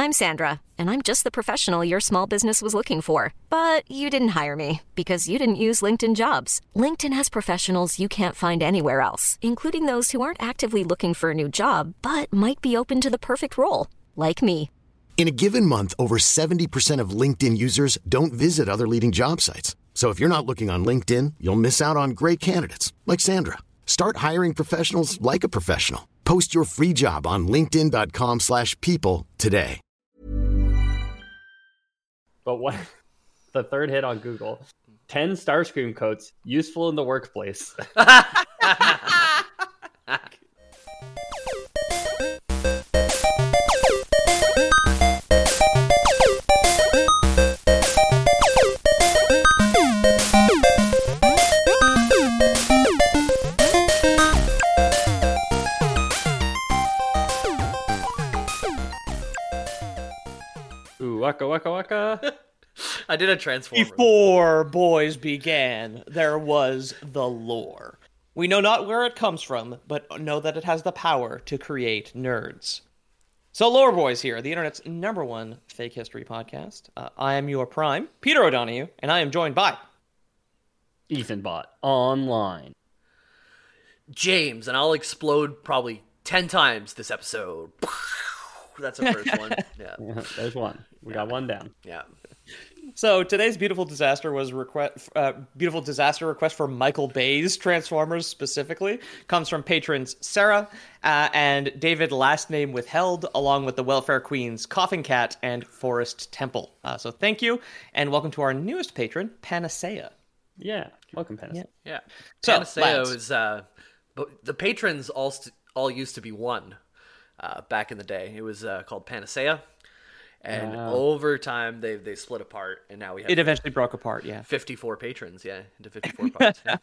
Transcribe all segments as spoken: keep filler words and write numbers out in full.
I'm Sandra, and I'm just the professional your small business was looking for. But you didn't hire me because you didn't use LinkedIn Jobs. LinkedIn has professionals you can't find anywhere else, including those who aren't actively looking for a new job, but might be open to the perfect role, like me. In a given month, over seventy percent of LinkedIn users don't visit other leading job sites. So if you're not looking on LinkedIn, you'll miss out on great candidates like Sandra. Start hiring professionals like a professional. Post your free job on linkedin dot com slash people today. But what? The third hit on Google. ten Starscream coats useful in the workplace. Ooh, waka waka waka. I did a Transformer. Before boys began, there was the lore. We know not where it comes from, but know that it has the power to create nerds. So Lore Boys here, the internet's number one fake history podcast. Uh, I am your prime, Peter O'Donoghue, and I am joined by... Ethan Bot online. James, and I'll explode probably ten times this episode. That's the first one. Yeah. Yeah, there's one. We got one down. Yeah. So today's beautiful disaster was request, uh, beautiful disaster request for Michael Bay's Transformers specifically comes from patrons Sarah uh, and David, last name withheld, along with the Welfare Queens Coughing Cat and Forest Temple. Uh, so thank you, and welcome to our newest patron, Panacea. Yeah, welcome, Panacea. Yeah. Yeah. So, Panacea lads. was, uh, but the patrons all st- all used to be one uh, back in the day. It was uh, called Panacea. And Wow. over time, they they split apart, and now we have It eventually broke apart, yeah. fifty-four patrons, yeah, into fifty-four parts. Yeah.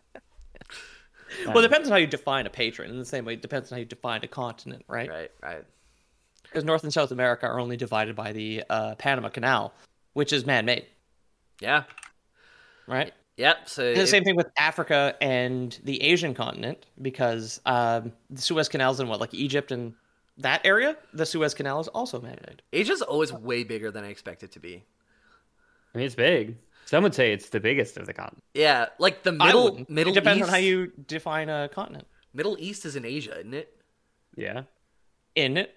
Well, it depends on how you define a patron. In the same way, it depends on how you define a continent, right? Right, right. Because North and South America are only divided by the uh, Panama Canal, which is man-made, Yeah. right? Yep. So And the it- same thing with Africa and the Asian continent, because um, the Suez Canal's in what, like Egypt and that area? The Suez Canal is also man-made. Asia's always way bigger than I expect it to be. I mean, it's big. Some would say it's the biggest of the continent. Yeah, like the I middle wouldn't. Middle It depends East. on how you define a continent. Middle East is in Asia, isn't it? Yeah. In it.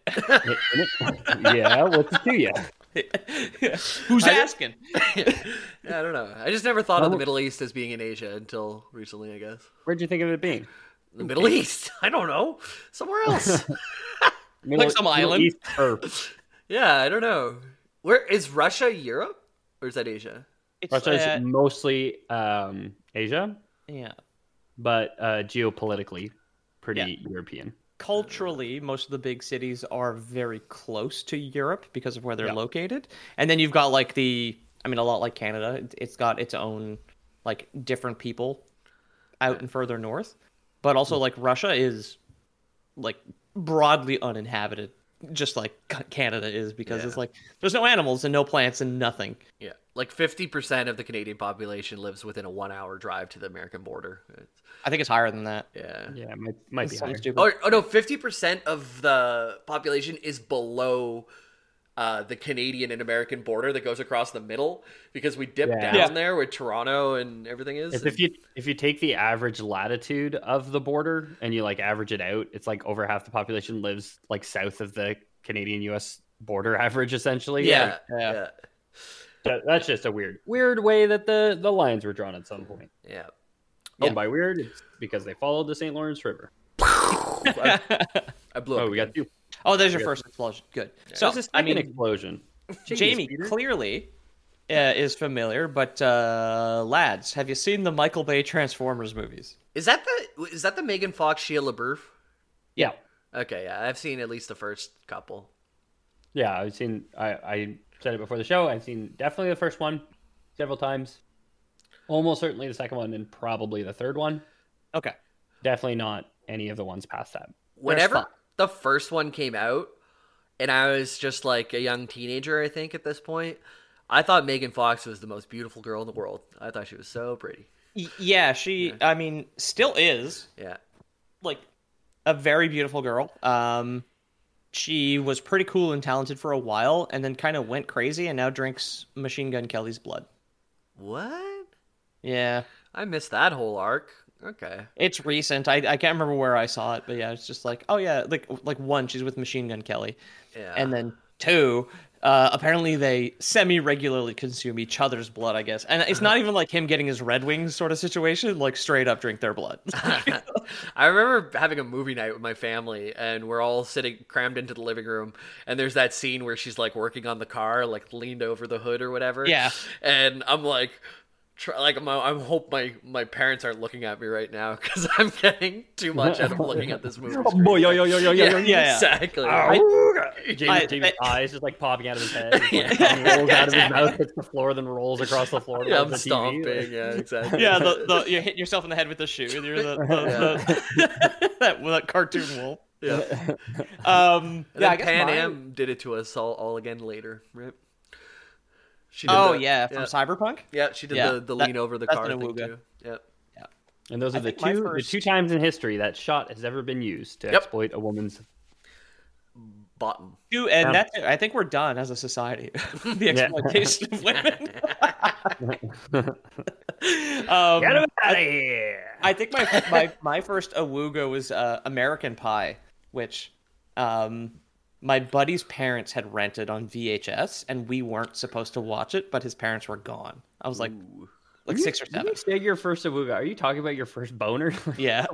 Yeah, what's it to you? Who's I- asking? Yeah, I don't know. I just never thought of the Well- Middle East as being in Asia until recently, I guess. Where'd you think of it being? The Middle East. I don't know. Somewhere else. Middle, some Middle island? East Earth. Yeah, I don't know. Where is Russia? Europe, or is that Asia? It's, Russia's uh, mostly um, Asia, yeah. but uh, geopolitically pretty Yeah. European. Culturally, most of the big cities are very close to Europe because of where they're Yeah. located. And then you've got like the, I mean, a lot like Canada, it- it's got its own like different people out and further north. But also like Russia is like broadly uninhabited, just like C- Canada is, because Yeah. it's like there's no animals and no plants and nothing. Yeah, like fifty percent of the Canadian population lives within a one-hour drive to the American border. It's, I think it's higher than that. yeah. Yeah, it might, might be It's something higher. stupid. Oh, oh no, fifty percent of the population is below uh, the Canadian and American border that goes across the middle, because we dip Yeah. down Yeah. there where Toronto and everything is. If, if you if you take the average latitude of the border and you like average it out, it's like over half the population lives like south of the Canadian U S border average, essentially. yeah, Like, Yeah. yeah, that- that's just a weird weird way that the the lines were drawn at some point. yeah. Yeah. And by weird, it's because they followed the Saint Lawrence River. I, I blew up. Oh, we again. got two. Oh, there's your Yeah. first explosion. Good. So, There's a I second mean, explosion. Jeez, Jamie Peter. clearly uh, is familiar, but uh, lads, have you seen the Michael Bay Transformers movies? Is that the is that the Megan Fox Shia LaBeouf? Yeah, Okay, yeah, I've seen at least the first couple. yeah. I've seen. I I said it before the show. I've seen definitely the first one several times. Almost certainly the second one, and probably the third one. Okay. Definitely not any of the ones past that. Whenever fun. the first one came out, and I was just like a young teenager, I think at this point, I thought Megan Fox was the most beautiful girl in the world. I thought she was so pretty. Y- yeah, she, I mean, still is, Yeah, like, a very beautiful girl. Um, she was pretty cool and talented for a while, and then kind of went crazy, and now drinks Machine Gun Kelly's blood. What? Yeah. I missed that whole arc. Okay. It's recent. I, I can't remember where I saw it, but yeah, it's just like, oh yeah, like like one, she's with Machine Gun Kelly. Yeah. And then two, uh, apparently they semi-regularly consume each other's blood, I guess. And it's not even like him getting his Red Wings sort of situation, like straight up drink their blood. I remember having a movie night with my family, and we're all sitting crammed into the living room, and there's that scene where she's like working on the car, like leaned over the hood or whatever. Yeah. And I'm like, try, like I'm, I hope my, my parents aren't looking at me right now because I'm getting too much out of looking at this movie. Oh, boy, yo, yo, yo, yo, yo, Yeah, yo, yeah. exactly. Jamie, I- Jamie's I- eyes just like popping out of his head. His tongue rolls out of his mouth, hits the floor, then rolls across the floor. Yeah, towards I'm the T V. stomping. Yeah, exactly. Yeah, the, the you hit yourself in the head with the shoe. You're the, the, the that, that cartoon wolf. Yeah. Um, And yeah, I then guess Pan mine- Am did it to us all, all again later, right? She did Oh the- yeah, from Cyberpunk. yeah. She did Yeah, the, the that- lean over the that's car an thing awooga. too. Yep. And those are I the think my two first- the two times in history that shot has ever been used to Yep. exploit a woman's. Bottom. Two, and Um, that's it. I think we're done as a society. The exploitation of women. um, Get him out of here! I think my my my first awooga was uh, American Pie, which um, my buddy's parents had rented on V H S, and we weren't supposed to watch it, but his parents were gone. I was like, like six or Did seven. you say your first awooga? Are you talking about your first boner? Yeah.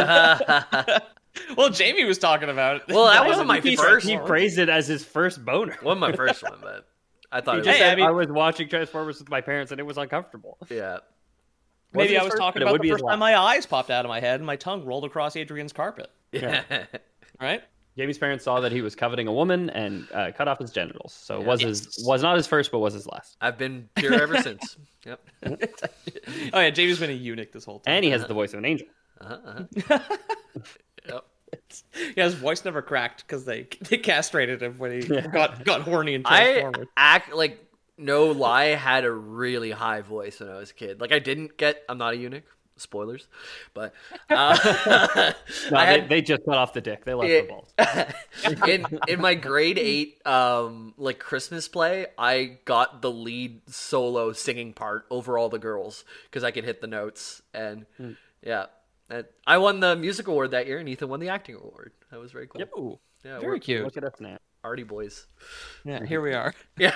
Well, Jamie was talking about it. Well, that wasn't my he, first He one. praised it as his first boner. Wasn't my first one, but I thought He it just was. Hey, said, I mean- I was watching Transformers with my parents and it was uncomfortable. Yeah. Maybe Wasn't I his was first, talking but it about would the be his first time last. my eyes popped out of my head and my tongue rolled across Adrian's carpet. Yeah. Right? Jamie's parents saw that he was coveting a woman and uh, cut off his genitals. So it was Yes. his was not his first, but was his last. I've been pure ever since. Yep. Oh yeah, Jamie's been a eunuch this whole time. And he has the voice of an angel. Uh-huh, uh-huh. Yep. Yeah, his voice never cracked because they they castrated him when he got got horny and I transformed. act like no lie had a really high voice when I was a kid. Like I didn't get. I'm not a eunuch. Spoilers, but uh, No, I they, had they just cut off the dick. They left Yeah. the balls. in in my grade eight um like Christmas play, I got the lead solo singing part over all the girls because I could hit the notes, and Hmm. yeah, and I won the music award that year, and Ethan won the acting award. That was very cool. Yep. Ooh, Yeah, very we're cute. Look at us now. arty boys. Yeah, here we are. Yeah.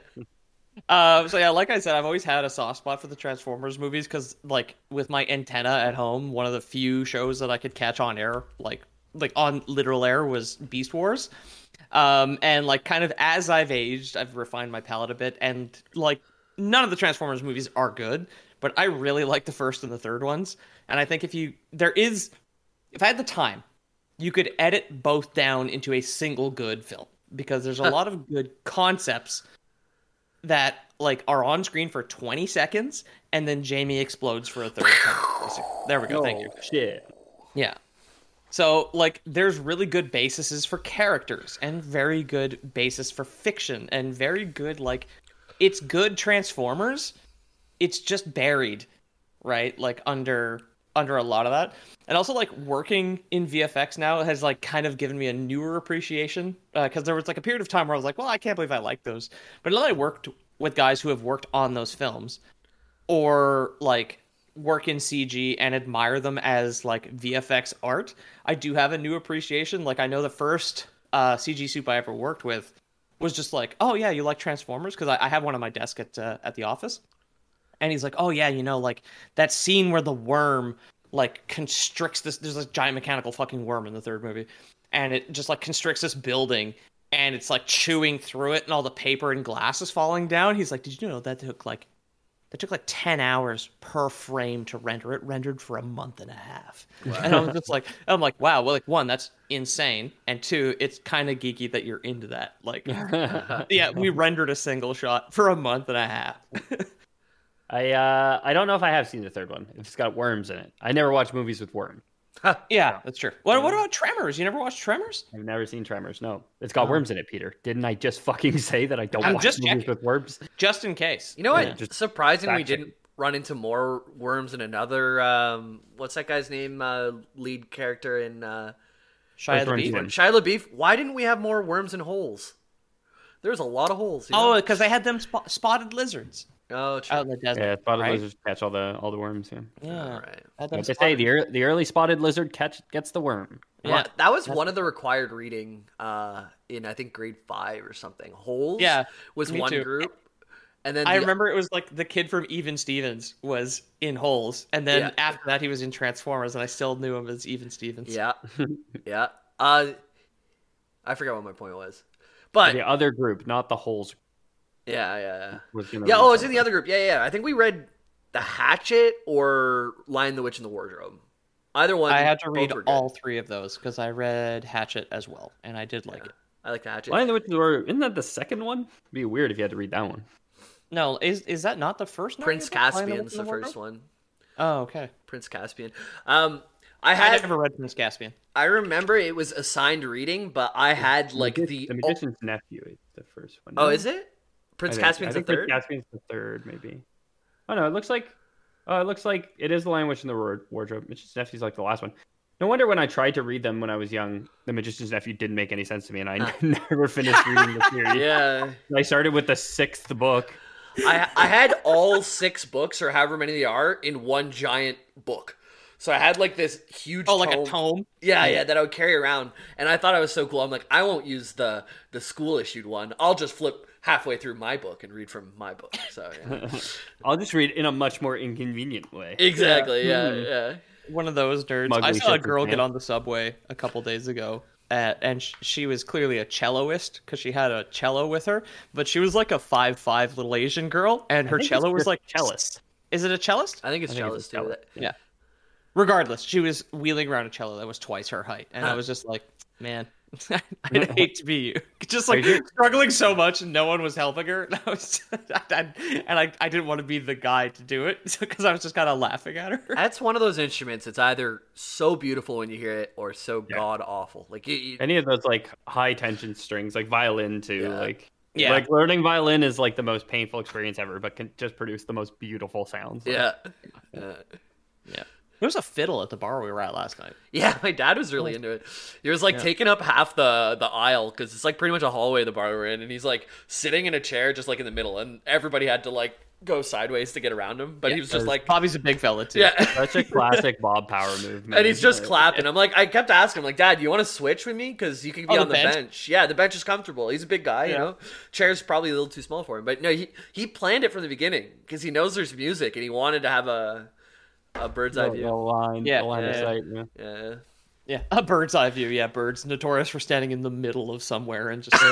Uh, so yeah, like I said, I've always had a soft spot for the Transformers movies because, like, with my antenna at home, one of the few shows that I could catch on air, like, like on literal air, was Beast Wars. Um, and like, kind of as I've aged, I've refined my palate a bit, and like, none of the Transformers movies are good, but I really like the first and the third ones. And I think if you, there is, if I had the time, you could edit both down into a single good film because there's a lot of good concepts that like are on screen for twenty seconds and then Jamie explodes for a third time. There we go. Thank you. Oh, shit. Yeah. So like there's really good bases for characters and very good basis for fiction and very good like it's good Transformers. It's just buried, right? Like under under a lot of that. And also like working in V F X now has like kind of given me a newer appreciation because uh, there was like a period of time where I was like, well, I can't believe I like those. But now I worked with guys who have worked on those films or like work in C G and admire them as like V F X art, I do have a new appreciation. Like I know the first uh, C G soup I ever worked with was just like, oh yeah, you like Transformers? Because I, I have one on my desk at uh, at the office. And he's like, oh yeah, you know, like that scene where the worm like constricts this, there's a giant mechanical fucking worm in the third movie. And it just like constricts this building and it's like chewing through it and all the paper and glass is falling down. He's like, did you know that took like, that took like ten hours per frame to render it, rendered for a month and a half. Wow. And I was just like, I'm like, wow, well, like one, that's insane. And two, it's kind of geeky that you're into that. Like, yeah, we rendered a single shot for a month and a half. I uh I don't know if I have seen the third one. If it's got worms in it. I never watch movies with worm. Yeah, that's true. What, what about Tremors? You never watched Tremors? I've never seen Tremors. No, it's got worms in it, Peter. Didn't I just fucking say that I don't I'm watch just movies checking. with worms? Just in case. You know what? Yeah, just Surprising we fact check. didn't run into more worms in another. Um, what's that guy's name? Uh, lead character in uh, Shia Or LaBeouf. Thorne Shia LaBeouf. Why didn't we have more worms and holes? There's a lot of holes. You know? Oh, because they had them sp- spotted lizards oh, true. out in the desert. Yeah, spotted right? lizards catch all the all the worms. Yeah. Yeah. All right. Had them Like they say, spotted- the ear, the early spotted lizard catch gets the worm. Yeah. Well, that was one of the required reading uh, in I think grade five or something. Holes. Yeah, was me one too. group, and then I the- remember it was like the kid from Even Stevens was in Holes, and then Yeah. after that he was in Transformers, and I still knew him as Even Stevens. Yeah, yeah. Uh, I forgot what my point was, but The other group, not the holes. yeah, yeah, yeah. Was gonna Yeah, read oh, it's in something. the other group. Yeah, yeah, yeah. I think we read The Hatchet or Lion the Witch in the Wardrobe. Either one. I had to both read were good. all three of those because I read Hatchet as well, and I did like Yeah. it. I like The Hatchet. Lion the Witch in the Wardrobe, isn't that the second one? It'd be weird if you had to read that one. No, is is that not the first? Prince Narnia book, Lion the Caspian's Witch in the first Wardrobe? one. Oh, okay. Prince Caspian. Um, I I had. never read Prince Caspian. I remember it was assigned reading, but I had like Magician- the. the magician's nephew is the first one. Oh, no? is it? Prince I think- Caspian's I the think third. Prince Caspian's the third, maybe. Oh no, it looks like. Oh, it looks like it is the Lion Witch in the Ward- Wardrobe. Magician's Nephew's like the last one. No wonder when I tried to read them when I was young, the Magician's Nephew didn't make any sense to me, and I never finished reading the series. Yeah, I started with the sixth book. I I had all six books or however many they are in one giant book. So I had like this huge. Oh, like tome. a tome. Yeah, yeah, that I would carry around, and I thought I was so cool. I'm like, I won't use the the school issued one. I'll just flip halfway through my book and read from my book. So yeah. I'll just read in a much more inconvenient way. exactly, yeah, Hmm. yeah. One of those nerds. Smugly I saw a shipped girl in get camp. on the subway a couple days ago, uh, and sh- she was clearly a celloist because she had a cello with her. But she was like a five five little Asian girl, and her I think cello it's was just like cellist. Is it a cellist? I think it's I think jealous it's too. jealous. Yeah. Regardless, she was wheeling around a cello that was twice her height, and I Huh. was just like, man, I'd hate to be you. Just like Are you- struggling so much, and no one was helping her. And I was, I, and I, I didn't want to be the guy to do it because I was just kind of laughing at her. That's one of those instruments. It's either so beautiful when you hear it, or so Yeah. god awful. Like you, you, Any of those like high tension strings, like violin too. Yeah. Like Yeah. like learning violin is like the most painful experience ever, but can just produce the most beautiful sounds. yeah, Uh, Yeah. There was a fiddle at the bar we were at last night. yeah. My dad was really into it. He was like taking up half the the aisle because it's like pretty much a hallway the bar we're in, and he's like sitting in a chair just like in the middle, and everybody had to like go sideways to get around him. But he was just like, Bobby's a big fella too. yeah. Such a classic Bob Power move. Man. And he's just Like, clapping. I'm like, I kept asking him, like, Dad, you want to switch with me? Because you can be Oh, on the the bench? bench. Yeah, the bench is comfortable. He's a big guy, you Yeah. know. Chair's probably a little too small for him, but no, he he planned it from the beginning because he knows there's music and he wanted to have a a bird's eye the, the view. line, Yeah, the line of yeah. sight. Yeah. Yeah. Yeah, a bird's eye view. Yeah, birds notorious for standing in the middle of somewhere and just.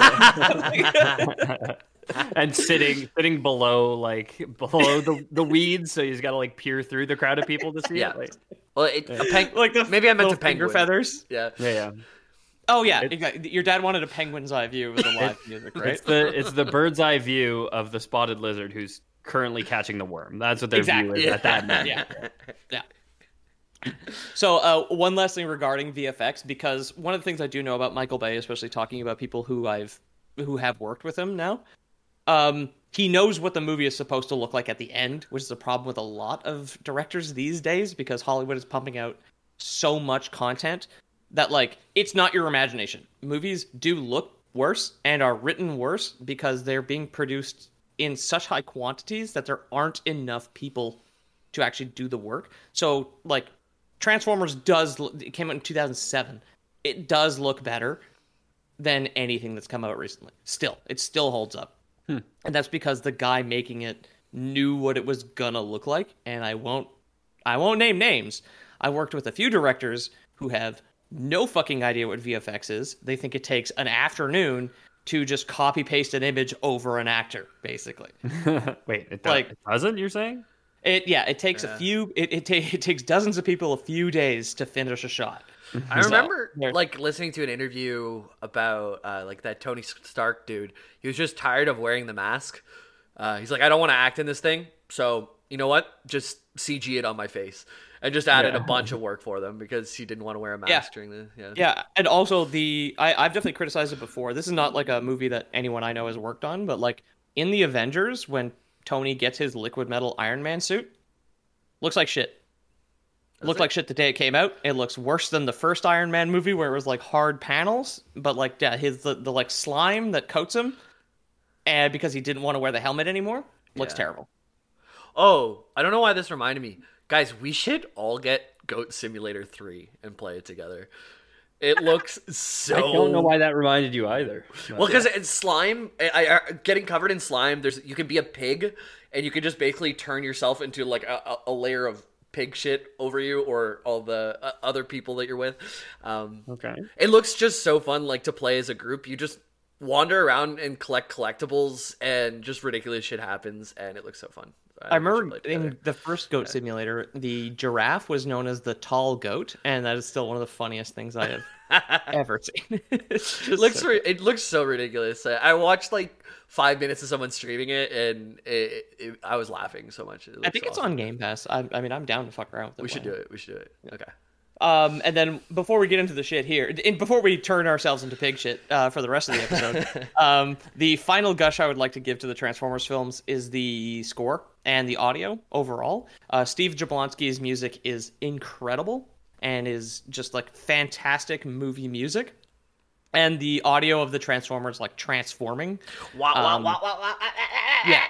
And sitting sitting below like below the, the weeds, so he's got to like peer through the crowd of people to see Yeah. it. Like, Well, it, a peng- like the maybe I meant little a penguin. finger feathers. Yeah. yeah, yeah. Oh yeah, exactly. Your dad wanted a penguin's eye view with the live music, right? It's the it's the bird's eye view of the spotted lizard who's currently catching the worm. That's what their Exactly. view is at that moment. Yeah, yeah. So uh, one last thing regarding V F X, because one of the things I do know about Michael Bay, especially talking about people who I've who have worked with him now, um, he knows what the movie is supposed to look like at the end, which is a problem with a lot of directors these days because Hollywood is pumping out so much content that like it's not your imagination. Movies do look worse and are written worse because they're being produced in such high quantities that there aren't enough people to actually do the work. So like Transformers does it came out in two thousand seven. It does look better than anything that's come out recently. Still, it still holds up. Hmm. And that's because the guy making it knew what it was gonna look like, and I won't I won't name names. I worked with a few directors who have no fucking idea what V F X is. They think it takes an afternoon to just copy paste an image over an actor, basically. Wait, it, do- Like- it doesn't? You're saying? It yeah, it takes Yeah. a few it it, ta- it takes dozens of people a few days to finish a shot. I So, remember there- like listening to an interview about uh, like that Tony Stark dude. He was just tired of wearing the mask. Uh, he's like, I don't want to act in this thing, so you know what? Just C G it on my face, and just added Yeah. a bunch of work for them because he didn't want to wear a mask Yeah. during the yeah. Yeah, and also the I, I've definitely criticized it before. This is not like a movie that anyone I know has worked on, but like in the Avengers, when Tony gets his liquid metal Iron Man suit, looks like shit. It looked like shit the day it came out. It looks worse than the first Iron Man movie where it was like hard panels, but like yeah, his the, the like slime that coats him, and because he didn't want to wear the helmet anymore, looks Yeah. terrible. Oh, I don't know why this reminded me. Guys, we should all get Goat Simulator three and play it together. It looks so... I don't know why that reminded you either. Well, because it's slime, I, I, getting covered in slime, There's you can be a pig, and you can just basically turn yourself into like a, a layer of pig shit over you or all the uh, other people that you're with. Um, Okay. It looks just so fun, like to play as a group. You just wander around and collect collectibles, and just ridiculous shit happens, and it looks so fun. I remember in the first Goat Simulator, the giraffe was known as the tall goat, and that is still one of the funniest things I have ever seen. It's It just looks so- ri- it looks so ridiculous. I I watched like five minutes of someone streaming it, and it, it, I was laughing so much. It I looks think it's awesome. on Game Pass. I, I mean, I'm down to fuck around with it. We should Why do not? it. We should do it. Okay. Um, and then before we get into the shit here, and before we turn ourselves into pig shit uh, for the rest of the episode, um, the final gush I would like to give to the Transformers films is the score and the audio overall. Uh, Steve Jablonsky's music is incredible and is just like fantastic movie music. And the audio of the Transformers like transforming. Wow! Wow! Um, Wow! Wow! Wow! Yeah.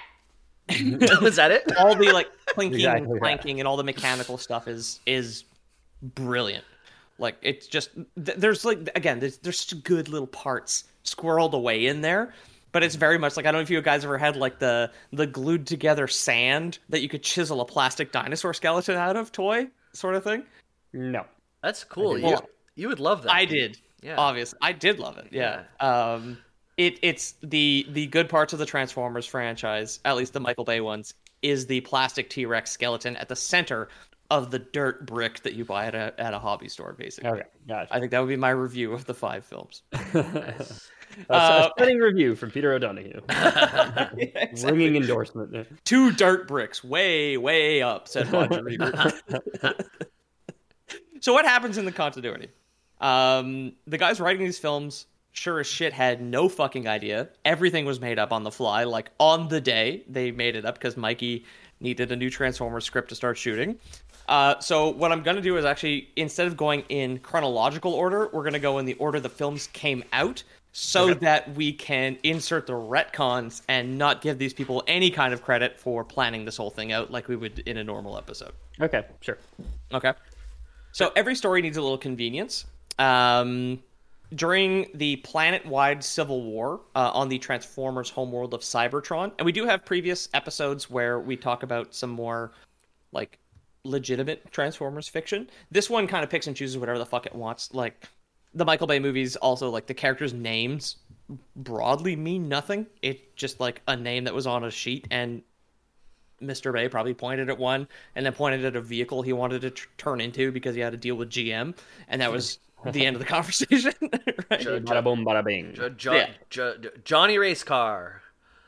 Was that it? All the like clinking Exactly and that. clanking and all the mechanical stuff is is brilliant. Like it's just th- there's like again there's there's such good little parts squirreled away in there, but it's very much like I don't know if you guys ever had like the the glued together sand that you could chisel a plastic dinosaur skeleton out of toy sort of thing. No. That's cool. You Well, you would love that. I did. Yeah. Obviously, I did love it. Yeah. Um, it it's the the good parts of the Transformers franchise, at least the Michael Bay ones, is the plastic T-Rex skeleton at the center of the dirt brick that you buy at a at a hobby store. Basically, Okay. Gotcha. I think that would be my review of the five films. That's Uh, a stunning review from Peter O'Donoghue. Ringing endorsement. Two dirt bricks, way way up," said Roger Ebert. So what happens in the continuity? Um, the guys writing these films, sure as shit, had no fucking idea. Everything was made up on the fly, like on the day they made it up because Mikey needed a new Transformers script to start shooting. Uh, so what I'm going to do is actually, instead of going in chronological order, we're going to go in the order the films came out so Okay. that we can insert the retcons and not give these people any kind of credit for planning this whole thing out like we would in a normal episode. Okay, sure. Okay. So every story needs a little convenience. Um, during the planet-wide civil war uh, on the Transformers homeworld of Cybertron, and we do have previous episodes where we talk about some more, like, legitimate Transformers fiction. This one kind of picks and chooses whatever the fuck it wants. Like, the Michael Bay movies also, like, the characters' names broadly mean nothing. It's just, like, a name that was on a sheet, and Mister Bay probably pointed at one and then pointed at a vehicle he wanted to tr- turn into because he had to deal with G M, and that was the end of the conversation. Right? Jo- jo- Bada boom, bada bing. Jo- Jo- Yeah. Jo- Jo- Johnny Race Car.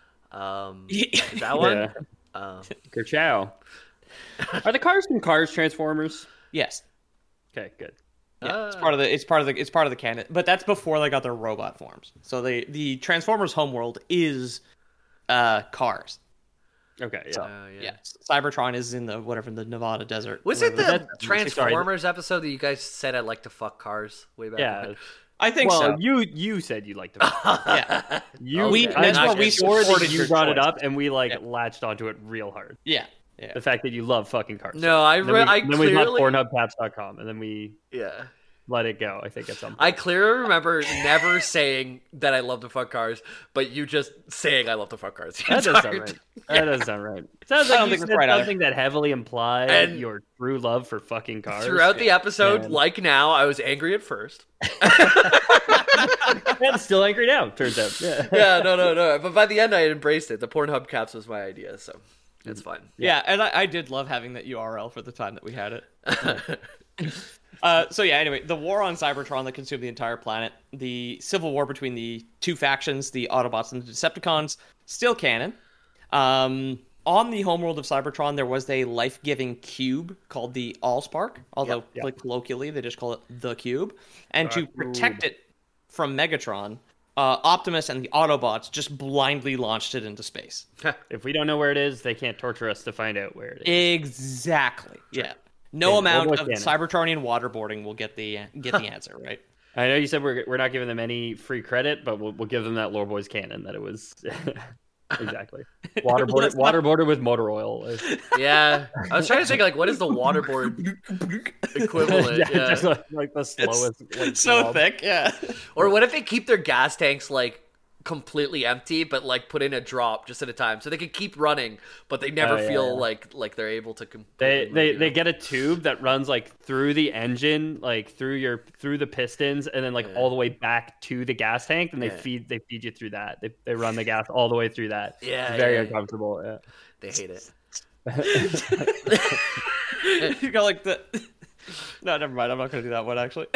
Um, Yeah. is that one? Yeah. Um, Kerchow. Are the cars from Cars Transformers? Yes, Okay, good. yeah, it's part of the it's part of the it's part of the canon, but that's before they got their robot forms. So the the Transformers homeworld is uh cars. Okay, yeah. So Oh, yeah. yeah. Cybertron is in the whatever the Nevada desert. Was it the whatever. Transformers episode that you guys said I'd like to fuck cars way back? yeah. when? I think Well, so. you you said you liked it. Yeah, You, We- I'm that's not why we sure that supported you your brought it choice. up, and we like Yeah. latched onto it real hard. yeah, yeah. The fact that you love fucking cars. No, I And then re- we, I then we bought clearly- Pornhub Caps dot com, and then we Yeah. let it go. I think at some point. I clearly remember never saying that I love to fuck cars, but you just saying I love to fuck cars. the That does entire sound right. time. That does sound right. It sounds I like don't you think said that's right either. something that heavily implied And- your true love for fucking cars. Throughout the episode, Man. like now, I was angry at first. I'm still angry now. Turns out. Yeah. Yeah, no, no, no. But by the end, I had embraced it. The Pornhub caps was my idea, so it's fine. Yeah, and I, I did love having that U R L for the time that we had it. uh, so yeah, anyway, the war on Cybertron that consumed the entire planet, the civil war between the two factions, the Autobots and the Decepticons, still canon. Um, on the homeworld of Cybertron, there was a life-giving cube called the Allspark, although Yep, yep. like colloquially they just call it the Cube. And to protect it from Megatron, uh, Optimus and the Autobots just blindly launched it into space. If we don't know where it is, they can't torture us to find out where it is. Exactly. Yeah. No Canon. amount Lore's of canon. Cybertronian waterboarding will get the get the answer, right? I know you said we're we're not giving them any free credit, but we'll we'll give them that Lore Boys canon that it was exactly waterboard Let's not- waterboarded with motor oil. Yeah, I was trying to think like what is the waterboard equivalent? yeah, Yeah. just like, like the slowest. like, So blob. thick, yeah. Or what if they keep their gas tanks like completely empty, but like put in a drop just at a time, so they can keep running, but they never Oh, yeah, feel yeah. like like they're able to. Completely They move, they you they know? get a tube that runs like through the engine, like through your through the pistons, and then like Yeah. all the way back to the gas tank, and they Yeah. feed they feed you through that. They they run the gas all the way through that. Yeah, it's very yeah. uncomfortable. Yeah. They hate it. You got like the. No, never mind. I'm not going to do that one actually.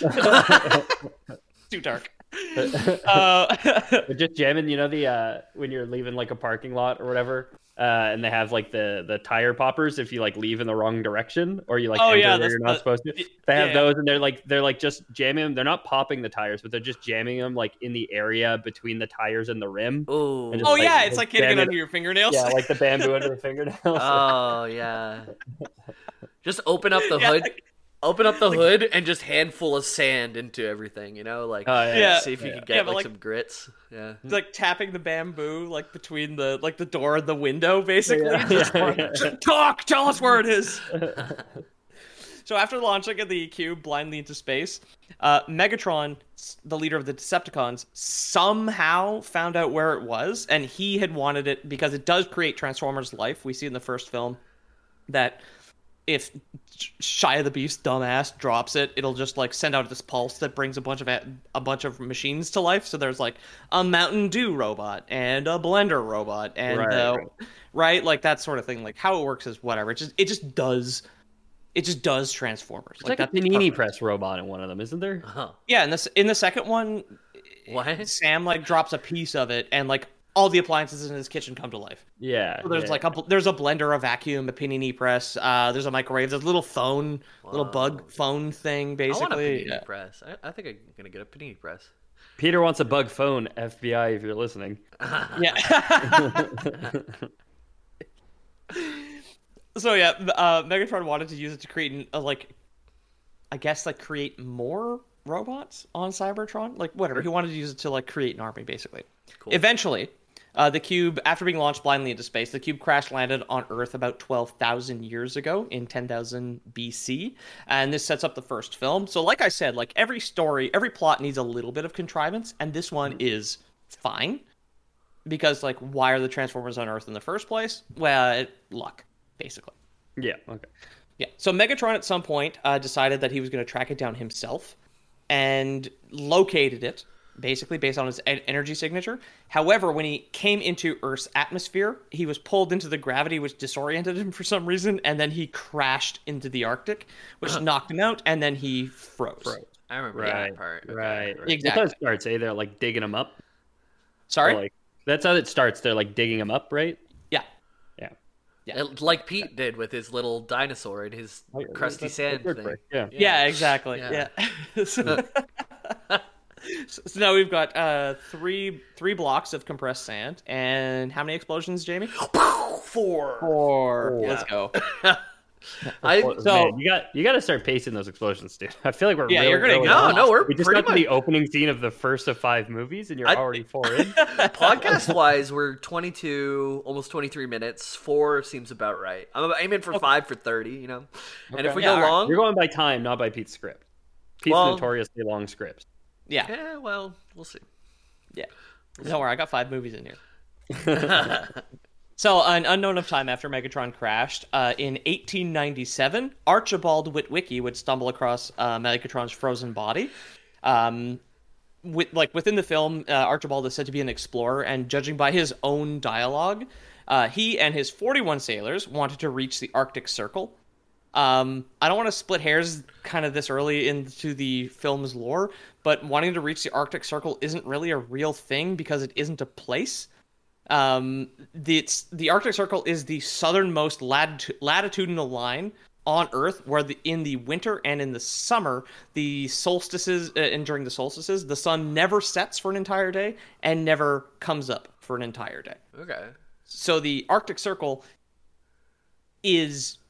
Too dark. uh, But just jamming, you know, the uh when you're leaving like a parking lot or whatever, uh, and they have like the the tire poppers if you like leave in the wrong direction or you like Oh, enter yeah, where that's you're not the- supposed to. They have yeah. those, and they're like they're like just jamming them. They're not popping the tires, but they're just jamming them like in the area between the tires and the rim. Ooh. And just, oh like, yeah, it's like getting jam it it- under your fingernails. Yeah, like the bamboo under the fingernails. Oh yeah. Just open up the Yeah. hood. Open up the hood and just handful of sand into everything, you know, like Oh, yeah. Yeah. see if you Yeah. can get Yeah, but, like, like- some grits. Yeah. Like tapping the bamboo like between the like the door and the window, basically. Yeah, Just yeah, like, yeah. Talk, tell us where it is. So after launching of the cube blindly into space, uh, Megatron, s- the leader of the Decepticons, somehow found out where it was, and he had wanted it because it does create Transformers life. We see in the first film that if Shia the Beast dumbass drops it, it'll just like send out this pulse that brings a bunch of a, a bunch of machines to life. So there's like a Mountain Dew robot and a blender robot and Right, uh, right. right, like that sort of thing. Like how it works is whatever. It just it just does it just does Transformers. It's like, a that's panini perfect. press robot in one of them, isn't there? Huh. Yeah, in this in the second one, What? Sam like drops a piece of it and like all the appliances in his kitchen come to life. Yeah. So there's yeah. like a there's a blender, a vacuum, a panini press. Uh, there's a microwave. There's a little phone, little bug phone thing, I want a basically. panini Yeah. press. I, I think I'm gonna get a panini press. Peter wants a bug phone. F B I, if you're listening. Yeah. So yeah, uh, Megatron wanted to use it to create uh, like, I guess like create more robots on Cybertron. Like whatever, he wanted to use it to like create an army, basically. Cool. Eventually, uh, the cube, after being launched blindly into space, the cube crash landed on Earth about twelve thousand years ago in ten thousand B C, and this sets up the first film. So, like I said, like every story, every plot needs a little bit of contrivance, and this one is fine because, like, why are the Transformers on Earth in the first place? Well, it, luck, basically. Yeah. Okay. Yeah. So Megatron at some point uh, decided that he was going to track it down himself and located it, basically based on his en- energy signature. However, when he came into Earth's atmosphere, he was pulled into the gravity, which disoriented him for some reason, and then he crashed into the Arctic, which knocked him out, and then he froze. Froze. I remember Right. that part. Okay, Right. right. Exactly. That's how it starts. Eh? They're like digging them up. Sorry? Or, like that's how it starts. They're like digging them up, right? Yeah. Yeah. It- like Pete did with his little dinosaur and his crusty That's- sand that's good thing. for it. Yeah. Yeah, exactly. Yeah. Yeah. so, so now we've got uh, three three blocks of compressed sand, and how many explosions, Jamie? Four. Four. Yeah. Let's go. I Well, So- man, you got you got to start pacing those explosions, dude. I feel like we're Yeah, really, you're gonna really go no off. no we're We just pretty got to much the opening scene of the first of five movies, and you're I- already four in. podcast wise we're twenty-two almost twenty-three minutes. Four seems about right. I'm aiming for five for thirty, you know. And if we Yeah, go all right. long, You're going by time, not by Pete's script. Pete's Well- notoriously long scripts. Yeah. yeah, well, we'll see. Yeah. Don't worry, I got five movies in here. So, an unknown of time after Megatron crashed, uh, in eighteen ninety-seven, Archibald Witwicky would stumble across uh, Megatron's frozen body. Um, with, like within the film, uh, Archibald is said to be an explorer, and judging by his own dialogue, uh, he and his forty-one sailors wanted to reach the Arctic Circle. Um, I don't want to split hairs kind of this early into the film's lore, but wanting to reach the Arctic Circle isn't really a real thing because it isn't a place. Um, the, it's, the Arctic Circle is the southernmost latitu- latitudinal line on Earth, where the, in the winter and in the summer, the solstices, uh, and during the solstices, the sun never sets for an entire day and never comes up for an entire day. Okay. So the Arctic Circle is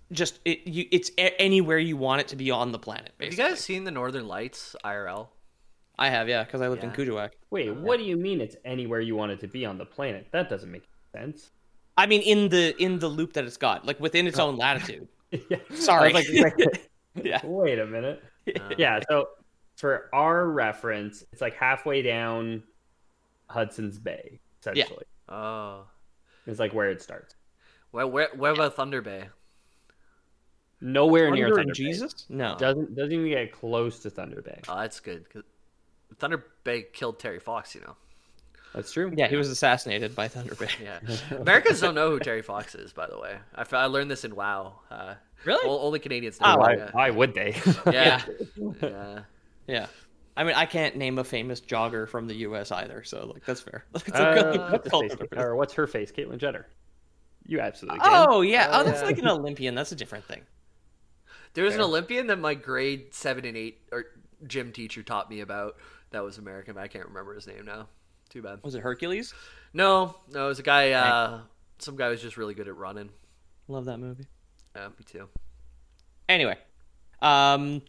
just it, you, it's a- anywhere you want it to be on the planet. Basically. Have you guys seen the Northern Lights I R L? I have, yeah, because I lived in Yeah. Kuujjuaq. Wait, what do you mean it's anywhere you want it to be on the planet? That doesn't make sense. I mean, in the in the loop that it's got, like within its own latitude. Yeah. Sorry. Like, like, Yeah. Wait a minute. Yeah, so for our reference, it's like halfway down Hudson's Bay, essentially. Oh. It's like where it starts. Where, where, where about Thunder Bay? Nowhere near Thunder Thunder and Bay. Jesus? No. Doesn't doesn't even get close to Thunder Bay. Oh, that's good. 'Cause Thunder Bay killed Terry Fox, you know. That's true. Yeah, he was assassinated by Thunder Bay. Yeah. Americans don't know who Terry Fox is, by the way. I, f- I learned this in WoW. Uh, Really? o- only Canadians know. Oh, Why, yeah. why would they? Yeah. yeah. Yeah. I mean, I can't name a famous jogger from the U S either, so like that's fair. It's a Uh, good- what's, his culture face? difference. Or what's her face? Caitlyn Jenner. You absolutely can. Oh yeah. Oh, that's yeah. like an Olympian. That's a different thing. There was an Olympian that my grade seven and eight or gym teacher taught me about that was American, but I can't remember his name now. Too bad. Was it Hercules? No, no, it was a guy, uh, some guy was just really good at running. Love that movie. Yeah, me too. Anyway, um,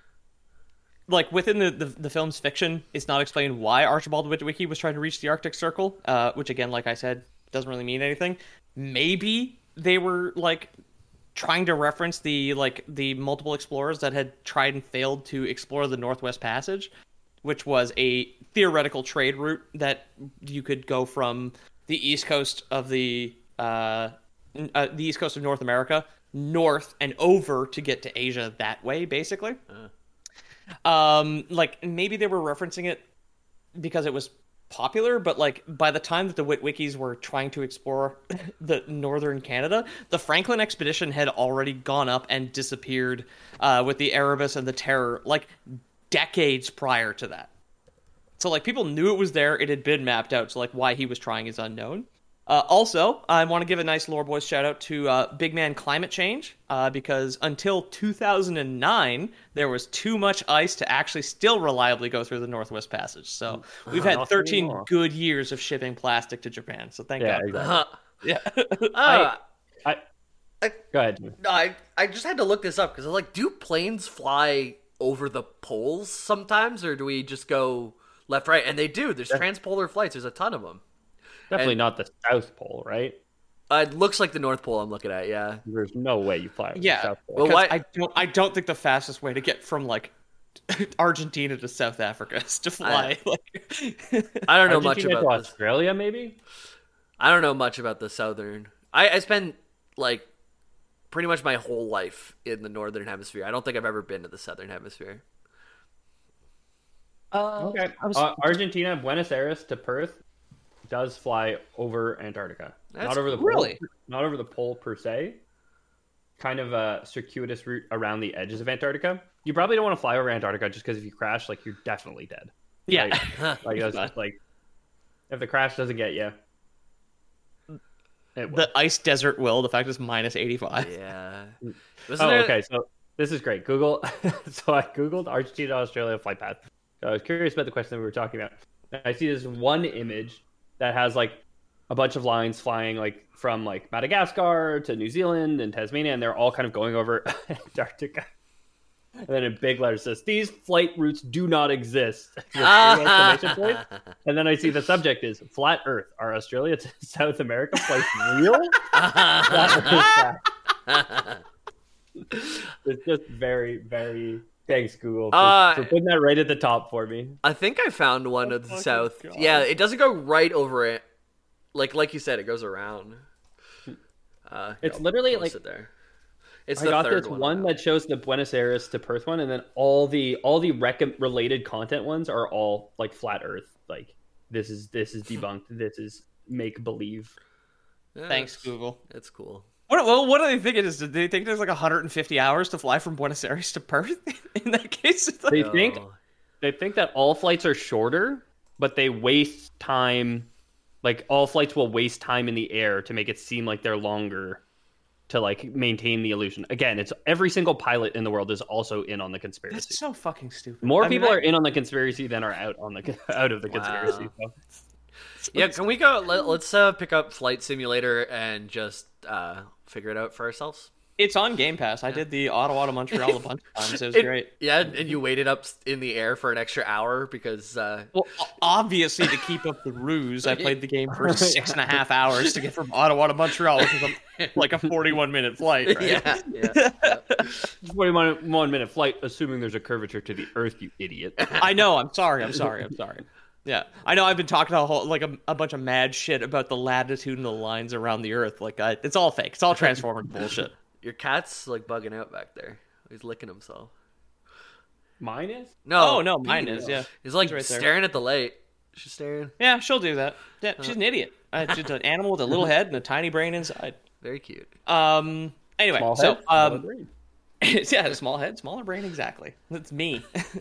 like within the, the the film's fiction, it's not explained why Archibald Witwicky was trying to reach the Arctic Circle, uh, which again, like I said, doesn't really mean anything. Maybe they were like trying to reference the like the multiple explorers that had tried and failed to explore the Northwest Passage, which was a theoretical trade route that you could go from the east coast of the uh, n- uh the east coast of North America north and over to get to Asia that way, basically. Uh. Um, like maybe they were referencing it because it was popular, but like by the time that the Witwickies were trying to explore the northern Canada, the Franklin expedition had already gone up and disappeared uh, with the Erebus and the Terror, like decades prior to that. So like people knew it was there, it had been mapped out, so like why he was trying is unknown. Uh, also, I want to give a nice Lore Boys shout out to uh, Big Man Climate Change, uh, because until two thousand nine, there was too much ice to actually still reliably go through the Northwest Passage. So we've had Not thirteen anymore. good years of shipping plastic to Japan. So thank Yeah, God. exactly. Yeah. Uh, I, I- go ahead. Jimmy. no, I, I just had to look this up because I was like, do planes fly over the poles sometimes, or do we just go left, right? And they do. There's transpolar flights. There's a ton of them. Definitely and- not the South Pole, right? Uh, it looks like the North Pole I'm looking at, yeah. There's no way you fly over Yeah. the South Pole. Well, Because why- I don't I don't think the fastest way to get from like Argentina to South Africa is to fly. like I don't know much Argentina to about this. Australia, maybe? I don't know much about the southern. I, I spent like pretty much my whole life in the northern hemisphere. I don't think I've ever been to the southern hemisphere. Okay. I was- Uh, Argentina, Buenos Aires to Perth does fly over Antarctica. That's not over the cool. pole, Really? not over the pole per se. Kind of a circuitous route around the edges of Antarctica. You probably don't want to fly over Antarctica just because if you crash, like you're definitely dead. yeah. Like, like, that's just, like if the crash doesn't get you, it will. The ice desert will, the fact it's minus eighty-five. Yeah. Oh, Wasn't there- okay. So this is great. Google. So I googled Argentina to Australia flight path. So I was curious about the question that we were talking about. And I see this one image that has like a bunch of lines flying like from like Madagascar to New Zealand and Tasmania, and they're all kind of going over Antarctica. And then in big letters says, "These flight routes do not exist." With three exclamation points. And then I see the subject is "Flat Earth. Are Australia to South America flights real?" Flat Earth fact. It's just very, very. Thanks, Google, for, Uh, for putting that right at the top for me. I think I found one of the fucking south. God. Yeah, it doesn't go right over it. Like like you said, it goes around. Uh, It's I'll literally, post like- it there. It's I the got third this one. one that shows the Buenos Aires to Perth one, and then all the all the rec- related content ones are all like flat Earth. Like this is this is debunked. This is make believe. Yeah, Thanks, it's- Google. It's cool. What, well, what do they think it is? Do they think there's like one hundred fifty hours to fly from Buenos Aires to Perth? In that case, it's like, They think No. they think that all flights are shorter, but they waste time. Like all flights will waste time in the air to make it seem like they're longer, to like maintain the illusion. Again, it's every single pilot in the world is also in on the conspiracy. that's so fucking stupid. More I mean, people I- are in on the conspiracy than are out on the out of the conspiracy. Wow. So. Yeah, can we go? Let, let's uh, pick up Flight Simulator and just uh, figure it out for ourselves. It's on Game Pass. I did the Ottawa to Montreal a bunch of times. It was It- great. Yeah, and you waited up in the air for an extra hour because uh, Well, o- obviously, to keep up the ruse, I played the game for six and a half hours to get from Ottawa to Montreal, which is a, like a forty-one minute flight, right? yeah, yeah. forty-one minute flight, assuming there's a curvature to the Earth, you idiot. I know. I'm sorry. I'm sorry. I'm sorry. Yeah, I know. I've been talking a whole like a, a bunch of mad shit about the latitudinal lines around the Earth. Like, I, it's all fake. It's all Transformer bullshit. Your cat's like bugging out back there. He's licking himself. Mine is? No, Oh no, mine is. Yeah, He's like He's right there. staring at the light. She's staring. yeah. She'll do that. Yeah, she's an idiot. Uh, she's an animal with a little head and a tiny brain inside. Very cute. Um. Anyway, Small so head, smaller um, brain. yeah, small head, smaller brain. Exactly. That's me.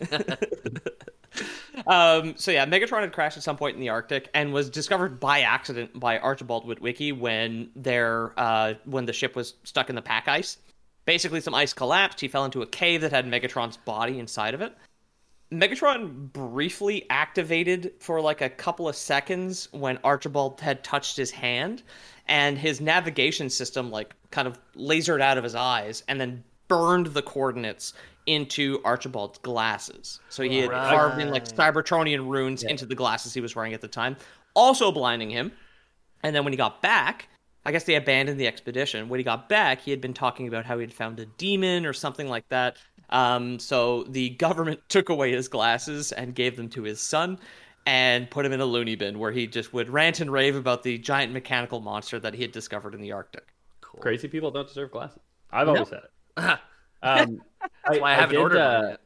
um. So yeah, Megatron had crashed at some point in the Arctic and was discovered by accident by Archibald Witwicky when their uh when the ship was stuck in the pack ice. Basically, some ice collapsed. He fell into a cave that had Megatron's body inside of it. Megatron briefly activated for like a couple of seconds when Archibald had touched his hand, and his navigation system like kind of lasered out of his eyes and then burned the coordinates into Archibald's glasses. So he had Right. carved in like Cybertronian runes into the glasses he was wearing at the time, also blinding him. And then when he got back, I guess they abandoned the expedition. When he got back, he had been talking about how he had found a demon or something like that. Um, so the government took away his glasses and gave them to his son and put him in a loony bin where he just would rant and rave about the giant mechanical monster that he had discovered in the Arctic. Cool. Crazy people don't deserve glasses. I've always said it. That's Um, I, why I haven't did, ordered uh,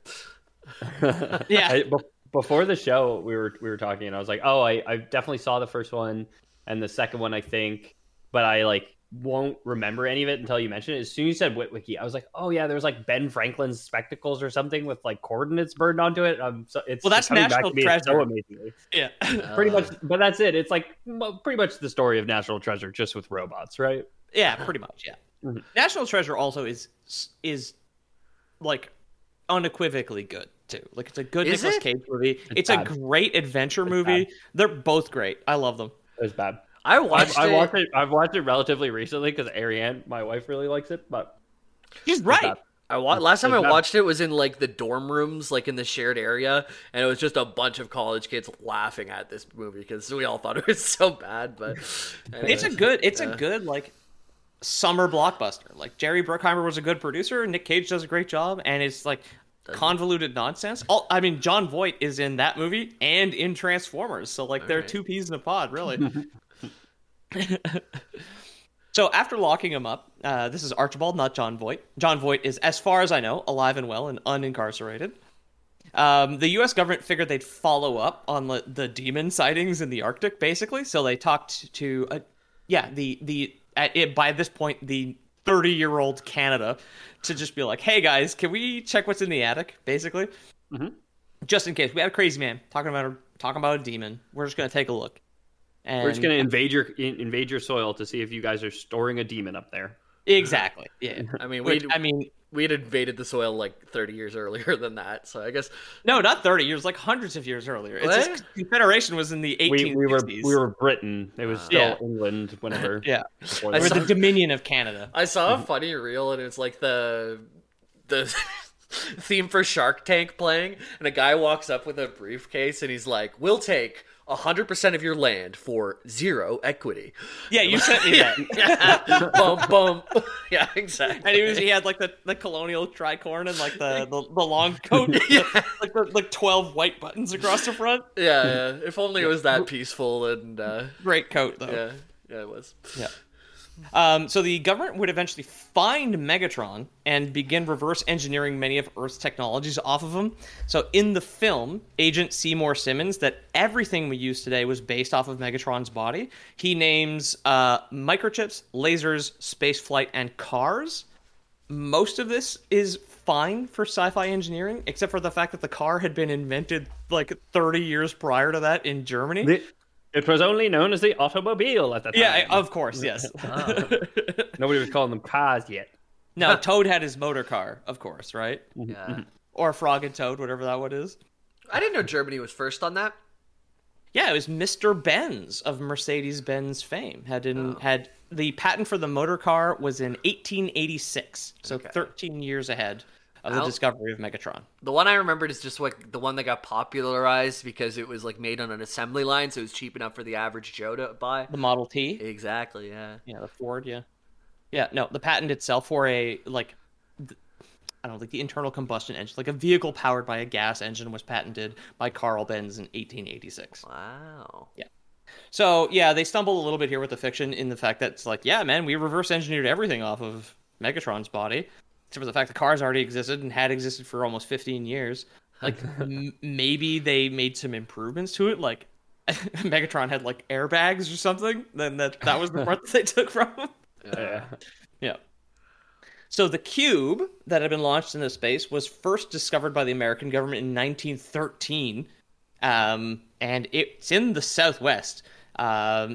one yet. Yeah. I, be- before the show, we were we were talking, and I was like, "Oh, I, I definitely saw the first one and the second one, I think, but I like won't remember any of it until you mentioned it." As soon as you said Witwicky, I was like, "Oh yeah, there's like Ben Franklin's spectacles or something with like coordinates burned onto it." Um, so it's Well, that's coming back National to me Treasure. so amazingly. Yeah. Pretty much, but that's it. It's like mo- pretty much the story of National Treasure, just with robots, right? Yeah, pretty much, yeah. Mhm. National Treasure also is is like unequivocally good too. Like it's a good Is Nicolas it? Cage movie. It's, bad. a great adventure movie. bad. They're both great. I love them. It was bad. I I've, watched I it. watched it. I've watched it relatively recently because Ariane, my wife, really likes it. But He's it's right. bad. I wa- last time I It's bad. watched it was in like the dorm rooms, like in the shared area, and it was just a bunch of college kids laughing at this movie because we all thought it was so bad. But anyway. It's a good it's Yeah. a good like summer blockbuster. Like Jerry Bruckheimer was a good producer, Nick Cage does a great job, and it's like convoluted nonsense. All I mean, John Voight is in that movie and in Transformers, so like they're Alright. two peas in a pod, really. So after locking him up, uh, this is Archibald, not John Voight. John Voight is, as far as I know, alive and well and unincarcerated. Um, the U S government figured they'd follow up on the, the demon sightings in the Arctic, basically. So they talked to, uh, yeah, the the at it, by this point the thirty-year-old Canada to just be like, hey guys, can we check what's in the attic, basically, Mm-hmm. just in case we had a crazy man talking about a, talking about a demon. We're just gonna take a look. And We're just gonna invade your in- invade your soil to see if you guys are storing a demon up there. exactly, yeah. I mean, Which, we I mean, we had invaded the soil like thirty years earlier than that, so I guess no, not thirty years, like hundreds of years earlier. It's What? just Confederation was in the We, eighteen we were sixties. we were Britain. It was still Yeah. England whenever. yeah. before I We're that. the Dominion of Canada. I saw a funny reel, and it's like the the theme for Shark Tank playing, and a guy walks up with a briefcase, and he's like, "We'll take a hundred percent of your land for zero equity." Yeah, you sent me that. Yeah, bum bum. Yeah, exactly. And he was he had like the, the colonial tricorn and like the, the, the long coat, Yeah. like the like twelve white buttons across the front. Yeah, yeah. If only it was that peaceful and uh, Great coat though. yeah, yeah, it was. Yeah. Um, so the government would eventually find Megatron and begin reverse engineering many of Earth's technologies off of him. So in the film, Agent Seymour Simmons, that everything we use today was based off of Megatron's body. He names uh, microchips, lasers, space flight, and cars. Most of this is fine for sci-fi engineering, except for the fact that the car had been invented like thirty years prior to that in Germany. The- It was only known as the automobile at the time. Yeah, of course, yes. Nobody was calling them cars yet. No, Toad had his motor car, of course, right? Yeah. Or Frog and Toad, whatever that one is. I didn't know Germany was first on that. Yeah, it was Mister Benz of Mercedes-Benz fame. Had in, Oh. had the patent for the motor car was in eighteen eighty-six, so Okay. thirteen years ahead of the I'll- discovery of Megatron. The one I remembered is just like the one that got popularized because it was like made on an assembly line, so it was cheap enough for the average Joe to buy. The Model T. Exactly, yeah. Yeah, the Ford, yeah. Yeah, no, the patent itself for a, like, th- I don't know, like the internal combustion engine, like a vehicle powered by a gas engine was patented by Carl Benz in eighteen eighty-six. Wow. Yeah. So, yeah, they stumble a little bit here with the fiction in the fact that it's like, yeah, man, we reverse engineered everything off of Megatron's body, except for the fact the cars already existed and had existed for almost fifteen years. Like, m- maybe they made some improvements to it, like Megatron had, like, airbags or something, then that, that was the part that they took from him. Yeah. Yeah. So the cube that had been launched into space was first discovered by the American government in nineteen thirteen, um, and it's in the Southwest. Um,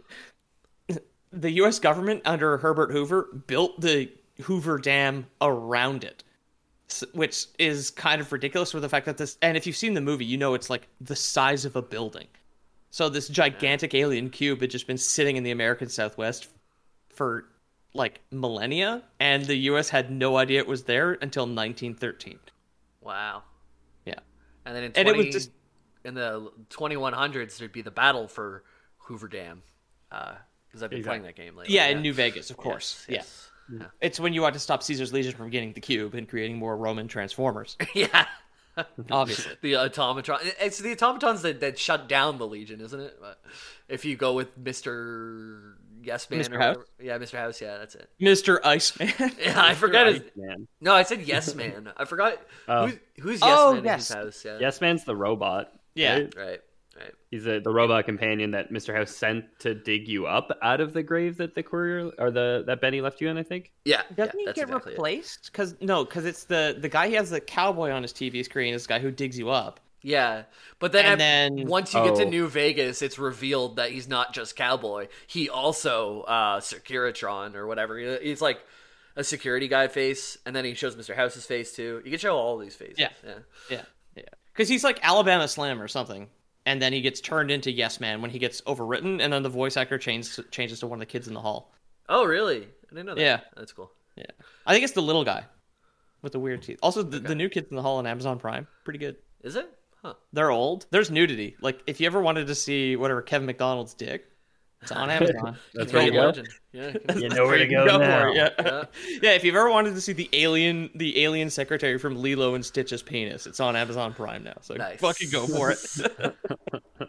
the U S government under Herbert Hoover built the Hoover Dam around it, s- which is kind of ridiculous with the fact that this, and if you've seen the movie, you know it's like the size of a building. So this gigantic alien cube had just been sitting in the American Southwest for like millennia, and the U S had no idea it was there until nineteen thirteen. Wow. Yeah. And then in And it twenty, was just- in the twenty-one hundreds, there'd be the battle for Hoover Dam. Because I've been Exactly. playing that game lately. Yeah, in New Vegas, of course. Yes, Yeah. It's when you want to stop Caesar's Legion from getting the cube and creating more Roman Transformers, Yeah. obviously. The automatron. It's the automatons that, that shut down the Legion, isn't it? But if you go with Mister Yes Man. Mister or House? whatever- Yeah, Mister House. Yeah, that's it. Mister Iceman. Yeah, I forgot his. Man. No, I said Yes Man. I forgot. Oh. Who's, who's Yes Oh, Man in yes. his house? Yeah. Yes Man's the robot. Yeah. right? Right. Right. He's a, the robot companion that Mister House sent to dig you up out of the grave that the courier or the that Benny left you in, I think. Yeah. Doesn't yeah, he that's get exactly it. replaced? Because no, because it's the the guy he has the cowboy on his T V screen is the guy who digs you up. Yeah, but then, And at- then- once you get to Oh. New Vegas, it's revealed that he's not just Cowboy. He also uh, Securitron or whatever. He- He's like a security guy face, and then he shows Mister House's face too. You can show all these faces. Yeah. yeah. Yeah, yeah. Because he's like Alabama Slim or something, and then he gets turned into Yes Man when he gets overwritten, and then the voice actor changes changes to one of the kids in the hall. Oh, really? I didn't know that. Yeah. That's cool. Yeah, I think it's the little guy with the weird teeth. Also, the, the new kids in the hall on Amazon Prime, pretty good. Is it? Huh. They're old. There's nudity. Like if you ever wanted to see whatever Kevin McDonald's dick, it's on Amazon. That's Canadian where you go. legend. Yeah. You know where to go, Go now. for it, yeah. Yeah. Yeah, if you've ever wanted to see the alien, the alien secretary from Lilo and Stitch's penis, it's on Amazon Prime now. So Nice. fucking go for it.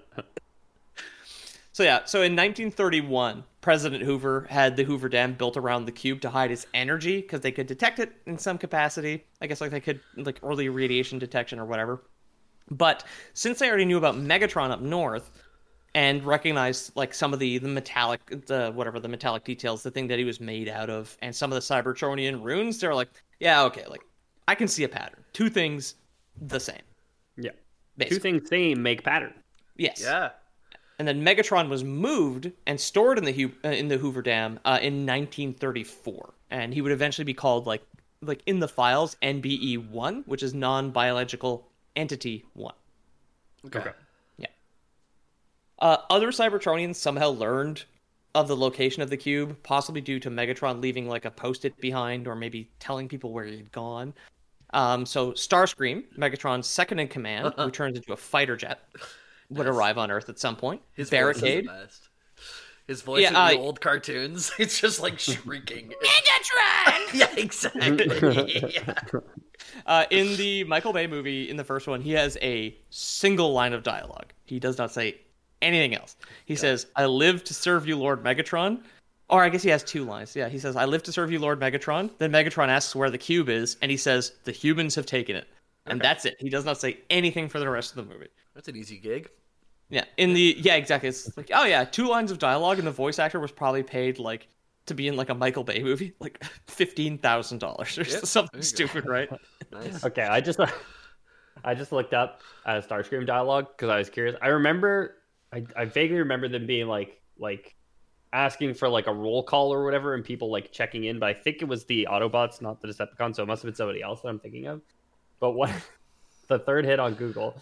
So yeah, so in nineteen thirty-one, President Hoover had the Hoover Dam built around the cube to hide its energy because they could detect it in some capacity. I guess like they could like early radiation detection or whatever. But since they already knew about Megatron up north and recognized like some of the the metallic the whatever the metallic details, the thing that he was made out of, and some of the Cybertronian runes, they're like, yeah, okay, like I can see a pattern. Two things the same. Yeah. Basically. Two things same make pattern. Yes. Yeah. And then Megatron was moved and stored in the Hu- uh, in the Hoover Dam uh, in nineteen thirty-four, and he would eventually be called like like in the files N B E one, which is non-biological entity one. Okay. Yeah. Uh, other Cybertronians somehow learned of the location of the cube, possibly due to Megatron leaving like a post-it behind, or maybe telling people where he had gone. Um, so Starscream, Megatron's second in command, who turns into a fighter jet, would arrive on Earth at some point. His Barricade. Voice is the best. His voice Yeah, in the uh, old cartoons, it's just like shrieking. Megatron! Yeah, exactly. Yeah. Uh, in the Michael Bay movie, in the first one, he has a single line of dialogue. He does not say anything else. He says, I live to serve you, Lord Megatron. Or I guess he has two lines. Yeah, he says, I live to serve you, Lord Megatron. Then Megatron asks where the cube is, and he says, the humans have taken it. And that's it. He does not say anything for the rest of the movie. That's an easy gig. Yeah, in the, yeah, exactly. It's like, oh yeah, two lines of dialogue, and the voice actor was probably paid, like, to be in, like, a Michael Bay movie, like, fifteen thousand dollars or Yep, something there you go. stupid, right? Nice. Okay, I just I just looked up uh, Starscream dialogue because I was curious. I remember, I, I vaguely remember them being like like asking for like a roll call or whatever, and people like checking in. But I think it was the Autobots, not the Decepticons, so it must have been somebody else that I'm thinking of. But what the third hit on Google,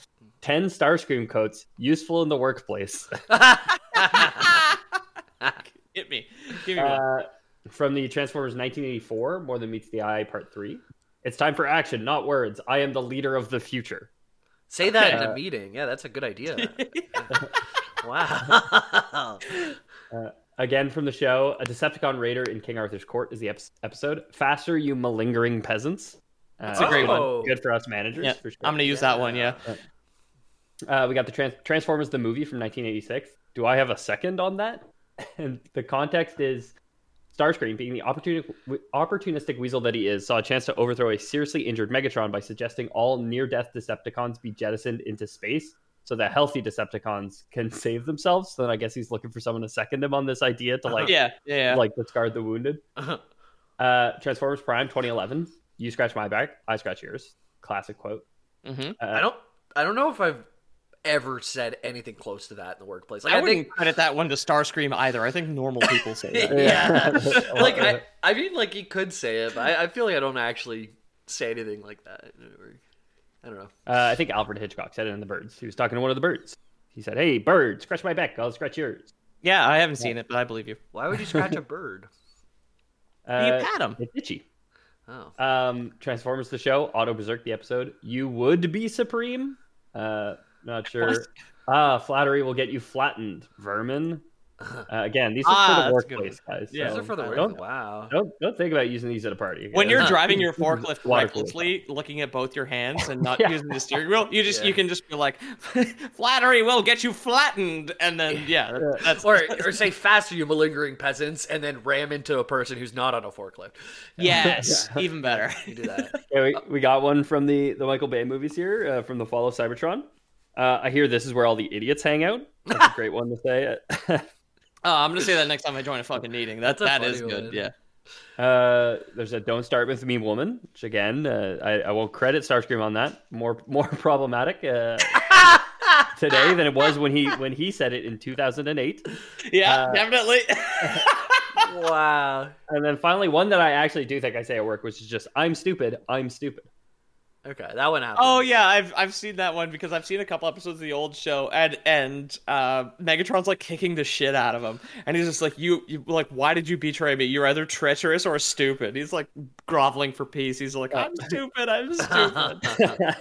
ten Starscream coats useful in the workplace. Hit me. Give me one. Uh, from the Transformers nineteen eighty-four, More Than Meets the Eye, Part three. It's time for action, not words. I am the leader of the future. Say that in Uh, a meeting. Yeah, that's a good idea. Wow. Uh, again from the show, a Decepticon raider in King Arthur's court is the ep- episode. Faster, you malingering peasants. Uh, That's a great one. Oh. Good for us managers, Yeah, for sure. I'm gonna use that one. Yeah. Uh, we got the Trans- Transformers the movie from nineteen eighty-six. Do I have a second on that? And the context is Starscream, being the opportuni- opportunistic weasel that he is, saw a chance to overthrow a seriously injured Megatron by suggesting all near-death Decepticons be jettisoned into space so that healthy Decepticons can save themselves. So then I guess he's looking for someone to second him on this idea to like, Yeah. Yeah. like discard the wounded. Uh, Transformers Prime twenty eleven. You scratch my back, I scratch yours. Classic quote. Mm-hmm. Uh, I don't. I don't know if I've ever said anything close to that in the workplace. Like I I, wouldn't think. credit that one to Starscream either. I think normal people say that. Yeah. like I, I mean, like he could say it, but I, I feel like I don't actually say anything like that. Or, I don't know. Uh, I think Alfred Hitchcock said it in The Birds. He was talking to one of the birds. He said, "Hey, bird, scratch my back. I'll scratch yours." Yeah, I haven't seen it, but I believe you. Why would you scratch a bird? Uh, you pat him. It's itchy. Oh. Um, Transformers the show, Auto Berserk the episode. You would be supreme. Uh, not sure. What? Ah, flattery will get you flattened, vermin. Uh, again, these are Ah, for that's the a good workplace, guys. Yeah. Those so are for the work. Don't, Wow. don't don't think about using these at a party. When guys. you're driving your forklift Water cooler. recklessly, looking at both your hands and not Yeah. using the steering wheel, you just Yeah. you can just be like, "Flattery will get you flattened," and then yeah, that- that's Or, or say faster, you malingering peasants, and then ram into a person who's not on a forklift. yes, even better. You do that. Yeah, we, we got one from the, the Michael Bay movies here, uh, from the Fall of Cybertron. Uh, I hear this is where all the idiots hang out. That's a great one to say. Oh, I'm gonna say that next time I join a fucking meeting. That That's a that funny is good. one. Yeah. Uh, there's a "Don't Start With Me" woman, which again, uh, I, I won't credit Starscream on that. More more problematic uh, today than it was when he when he said it in two thousand eight. Yeah, Uh, definitely. Wow. And then finally, one that I actually do think I say at work, which is just "I'm stupid, I'm stupid." Okay, that one happened. Oh yeah, I've I've seen that one because I've seen a couple episodes of the old show, and and uh, Megatron's like kicking the shit out of him, and he's just like, you, you like, why did you betray me? You're either treacherous or stupid. He's like groveling for peace. He's like, I'm stupid, I'm stupid.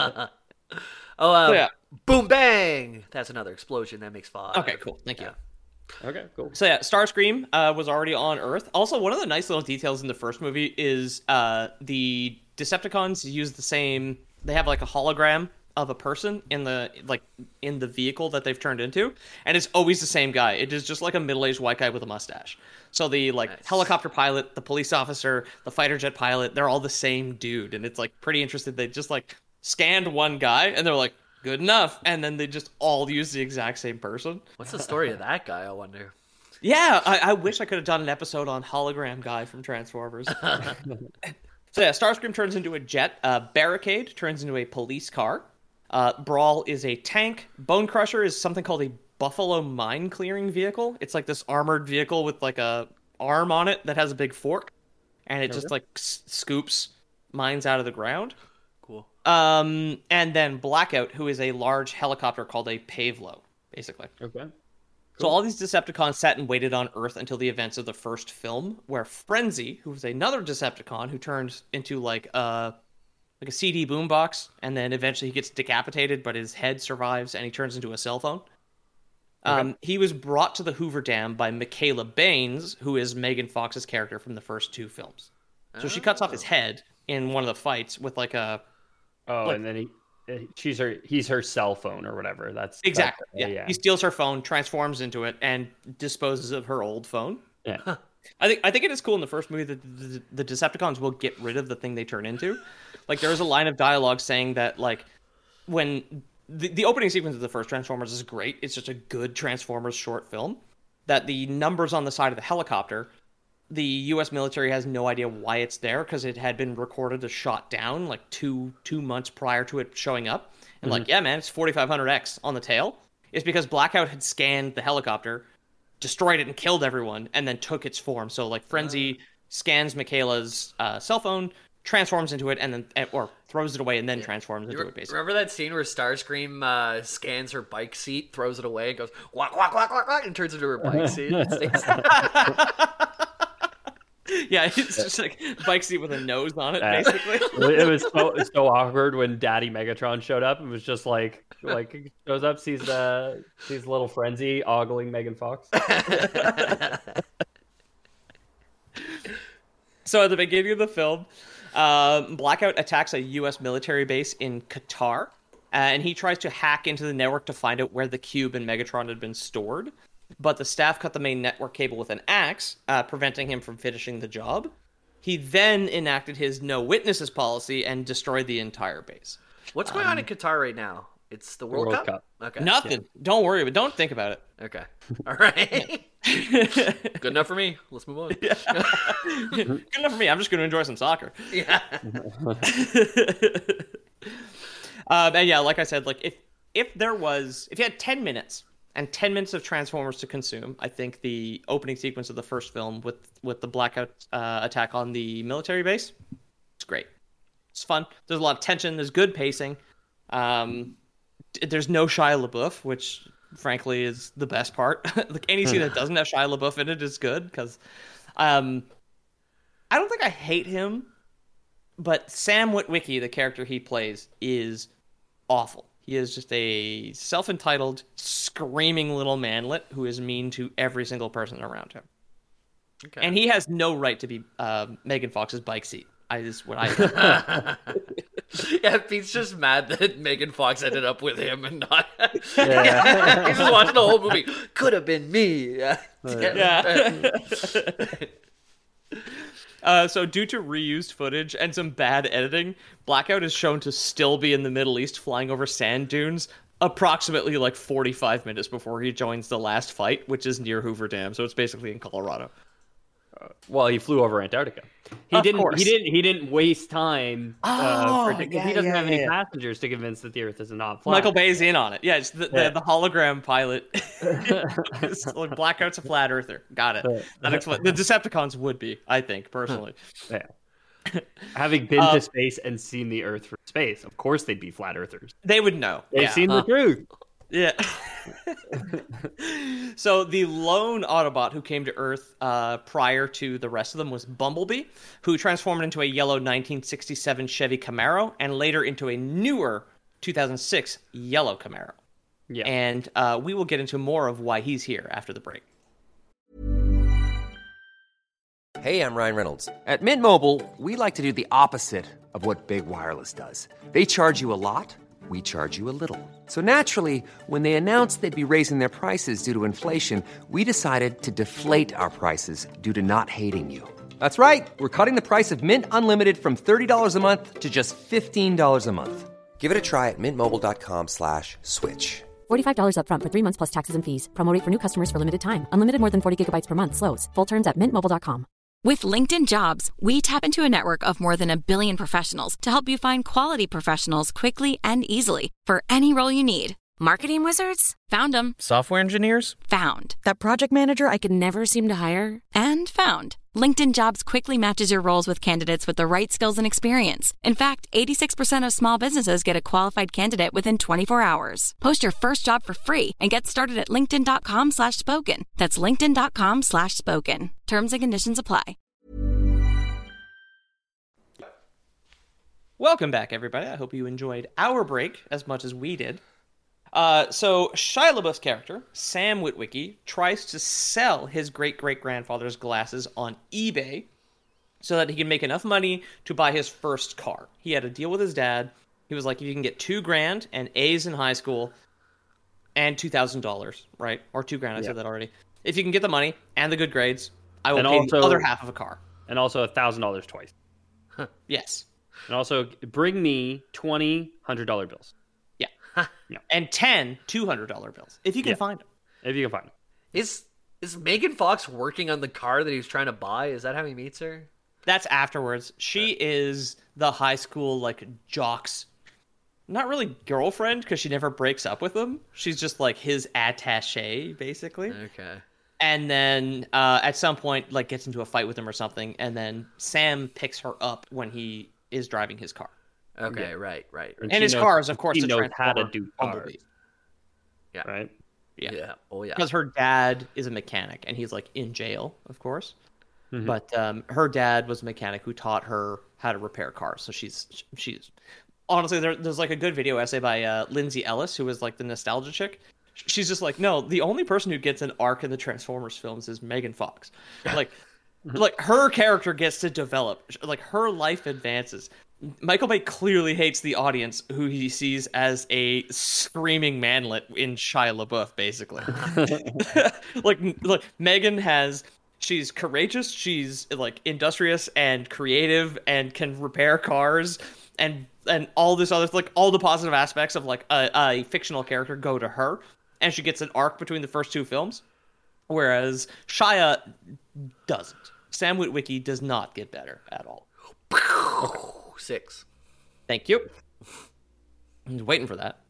oh, uh, So, yeah. boom, bang! That's another explosion. That makes five. Okay, cool, thank you. Yeah. Okay, cool. So yeah, Starscream uh, was already on Earth. Also, one of the nice little details in the first movie is uh, the Decepticons use the same. They have like a hologram of a person in the like in the vehicle that they've turned into, and it's always the same guy. It is just like a middle-aged white guy with a mustache. So the like Nice. helicopter pilot, the police officer, the fighter jet pilot, they're all the same dude, and it's like pretty interesting. They just like scanned one guy, and they're like, good enough, and then they just all use the exact same person. What's the story of that guy? I wonder. Yeah, I, I wish I could have done an episode on hologram guy from Transformers. So yeah, Starscream turns into a jet. Uh, Barricade turns into a police car. Uh, Brawl is a tank. Bone Crusher is something called a Buffalo mine clearing vehicle. It's like this armored vehicle with like a arm on it that has a big fork, and it just like s- scoops mines out of the ground. Cool. Um, and then Blackout, who is a large helicopter called a Pavlo, basically. Okay. So all these Decepticons sat and waited on Earth until the events of the first film, where Frenzy, who was another Decepticon who turned into like a like a C D boombox, and then eventually he gets decapitated, but his head survives, and he turns into a cell phone. Um, he was brought to the Hoover Dam by Michaela Baines, who is Megan Fox's character from the first two films. So she cuts off his head in one of the fights with like a Oh, Like- and then he, she's her, he's her cell phone or whatever. That's exactly that's- yeah. He steals her phone, transforms into it, and disposes of her old phone. yeah. I think I think it is cool in the first movie that the, the Decepticons will get rid of the thing they turn into. Like there is a line of dialogue saying that like when the, the opening sequence of the first Transformers is great. It's just a good Transformers short film. That the numbers on the side of the helicopter, the U S military has no idea why it's there because it had been recorded as shot down like two two months prior to it showing up. And like, yeah, man, it's forty-five hundred X on the tail. It's because Blackout had scanned the helicopter, destroyed it and killed everyone, and then took its form. So like Frenzy scans Michaela's uh, cell phone, transforms into it and then or throws it away and then yeah. transforms into you it basically. Remember that scene where Starscream uh, scans her bike seat, throws it away, and goes whack whack whack whack whack, and turns into her bike seat. And stays yeah, it's just like bike seat with a nose on it, uh, basically. It was so so awkward when Daddy Megatron showed up. It was just like like shows up, sees the sees little frenzy ogling Megan Fox. So at the beginning of the film, um, Blackout attacks a U S military base in Qatar, uh, and he tries to hack into the network to find out where the cube and Megatron had been stored. But the staff cut the main network cable with an axe, uh, preventing him from finishing the job. He then enacted his no witnesses policy and destroyed the entire base. What's going um, on in Qatar right now? It's the World, World Cup? Cup. Okay. Nothing. Yeah. Don't worry, but don't think about it. Okay. All right. Good enough for me. Let's move on. Yeah. Good enough for me. I'm just going to enjoy some soccer. Yeah. um, and yeah, like I said, like if if there was, if you had ten minutes and ten minutes of Transformers to consume, I think the opening sequence of the first film with with the Blackout uh, attack on the military base, it's great. It's fun. There's a lot of tension. There's good pacing. Um, there's no Shia LaBeouf, which frankly is the best part. Like any scene that doesn't have Shia LaBeouf in it is good because, um, I don't think I hate him, but Sam Witwicky, the character he plays, is awful. He is just a self-entitled, screaming little manlet who is mean to every single person around him. Okay. And he has no right to be uh, Megan Fox's bike seat. I just what I. Yeah, Pete's just mad that Megan Fox ended up with him and not. Yeah. He's just watching the whole movie. Could have been me. Yeah. Yeah. Uh, so due to reused footage and some bad editing, Blackout is shown to still be in the Middle East flying over sand dunes approximately like forty-five minutes before he joins the last fight, which is near Hoover Dam. So it's basically in Colorado. Uh, well, he flew over Antarctica. He of didn't. Course. He didn't. He didn't waste time. Oh, uh, for, yeah, he doesn't yeah, have any yeah. passengers to convince that the Earth is not flat. Michael Bay's in on it. Yeah, it's the, yeah. the, the hologram pilot. It's like Blackout's a flat earther. Got it. That explains. The Decepticons would be, I think, personally. Yeah. Having been uh, to space and seen the Earth from space, of course they'd be flat earthers. They would know. They've yeah. seen uh, the truth. Yeah. So the lone Autobot who came to Earth uh, prior to the rest of them was Bumblebee, who transformed into a yellow nineteen sixty-seven Chevy Camaro and later into a newer two thousand six yellow Camaro. Yeah. And uh, we will get into more of why he's here after the break. Hey, I'm Ryan Reynolds. At Mint Mobile, we like to do the opposite of what Big Wireless does. They charge you a lot. We charge you a little. So naturally, when they announced they'd be raising their prices due to inflation, we decided to deflate our prices due to not hating you. That's right. We're cutting the price of Mint Unlimited from thirty dollars a month to just fifteen dollars a month. Give it a try at mintmobile.com slash switch. forty-five dollars up front for three months plus taxes and fees. Promo rate for new customers for limited time. Unlimited more than forty gigabytes per month. Slows full terms at mint mobile dot com. With LinkedIn Jobs, we tap into a network of more than a billion professionals to help you find quality professionals quickly and easily for any role you need. Marketing wizards? Found them. Software engineers? Found. That project manager I could never seem to hire? And found. LinkedIn Jobs quickly matches your roles with candidates with the right skills and experience. In fact, eighty-six percent of small businesses get a qualified candidate within twenty-four hours. Post your first job for free and get started at linkedin.com slash spoken. That's linkedin.com slash spoken. Terms and conditions apply. Welcome back, everybody. I hope you enjoyed our break as much as we did. Uh, so, Shia LaBeouf's character, Sam Witwicky, tries to sell his great-great-grandfather's glasses on eBay so that he can make enough money to buy his first car. He had a deal with his dad. He was like, if you can get two grand and A's in high school and two thousand dollars, right? Or two grand, I yeah. said that already. If you can get the money and the good grades, I will and pay also, the other half of a car. And also one thousand dollars twice. Yes. And also, bring me twenty one hundred dollar bills. Yeah. yeah. And ten two hundred dollar bills, if you can yeah. find them. If you can find them. Is is Megan Fox working on the car that he was trying to buy? Is that how he meets her? That's afterwards. She okay. is the high school, like, jock's, not really girlfriend, because she never breaks up with him. She's just, like, his attaché, basically. Okay. And then uh, at some point, like, gets into a fight with him or something, and then Sam picks her up when he is driving his car. Okay, right, right. And, she his knows- car is, of course, she the knows how to Transformer do Bumblebee. cars. Yeah. Right? Yeah. Yeah. Oh yeah. Because her dad is a mechanic, and he's like in jail, of course. Mhm. But um, her dad was a mechanic who taught her how to repair cars. So she's she's honestly there, there's like a good video essay by uh, Lindsay Ellis, who was like the nostalgia chick. She's just like, no, the only person who gets an arc in the Transformers films is Megan Fox. Like, like her character gets to develop. Like her life advances. Michael Bay clearly hates the audience who he sees as a screaming manlet in Shia LaBeouf, basically. like, like Megan has, she's courageous, she's like industrious and creative and can repair cars and and all this other, like all the positive aspects of like a, a fictional character go to her, and she gets an arc between the first two films, whereas Shia doesn't. Sam Witwicky does not get better at all. Six. Thank you. I was waiting for that.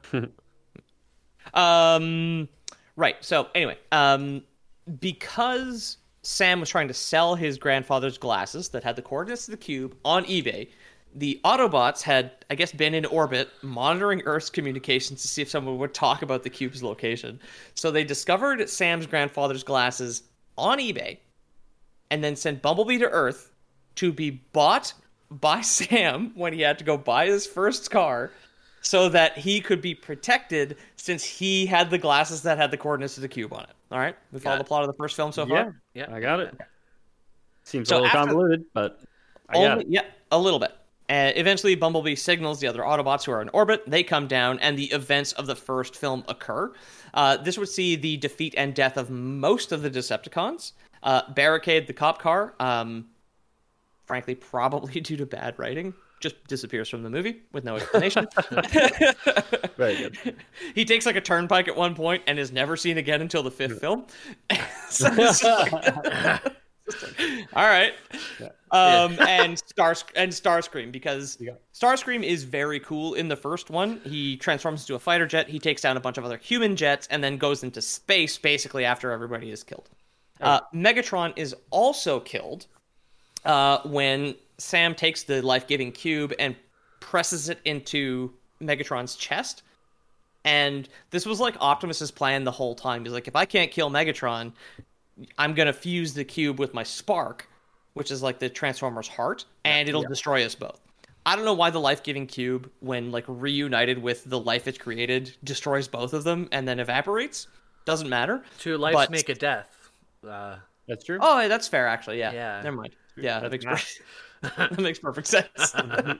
um, right. So anyway, um, because Sam was trying to sell his grandfather's glasses that had the coordinates of the cube on eBay, the Autobots had, I guess, been in orbit monitoring Earth's communications to see if someone would talk about the cube's location. So they discovered Sam's grandfather's glasses on eBay and then sent Bumblebee to Earth to be bought by Sam when he had to go buy his first car so that he could be protected since he had the glasses that had the coordinates of the cube on it. All right? We follow the plot of the first film so Yeah, far? Yeah. I got it. Seems So a little after- convoluted, but I got Only, it. yeah, a little bit. Uh, eventually, Bumblebee signals the other Autobots who are in orbit. They come down, and the events of the first film occur. Uh, this would see the defeat and death of most of the Decepticons. Uh, Barricade, the cop car, um, frankly, probably due to bad writing, just disappears from the movie with no explanation. Very good. He takes like a turnpike at one point and is never seen again until the fifth film. So it's just like- it's like, all right. Um, and Star and Starscream, because Starscream is very cool in the first one. He transforms into a fighter jet. He takes down a bunch of other human jets and then goes into space basically after everybody is killed. Uh, Megatron is also killed uh, when Sam takes the life-giving cube and presses it into Megatron's chest. And this was like Optimus's plan the whole time. He's like, if I can't kill Megatron, I'm going to fuse the cube with my spark, which is like the Transformer's heart, and it'll yeah. destroy us both. I don't know why the life-giving cube, when like reunited with the life it created, destroys both of them and then evaporates. Doesn't matter. Two lives but... make a death. Uh, that's true. Oh, that's fair, actually. Yeah. Yeah. Never mind. Yeah, that makes, per- that makes perfect sense.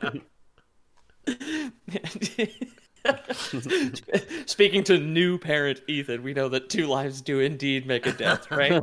Speaking to new parent Ethan, we know that two lives do indeed make a death, right?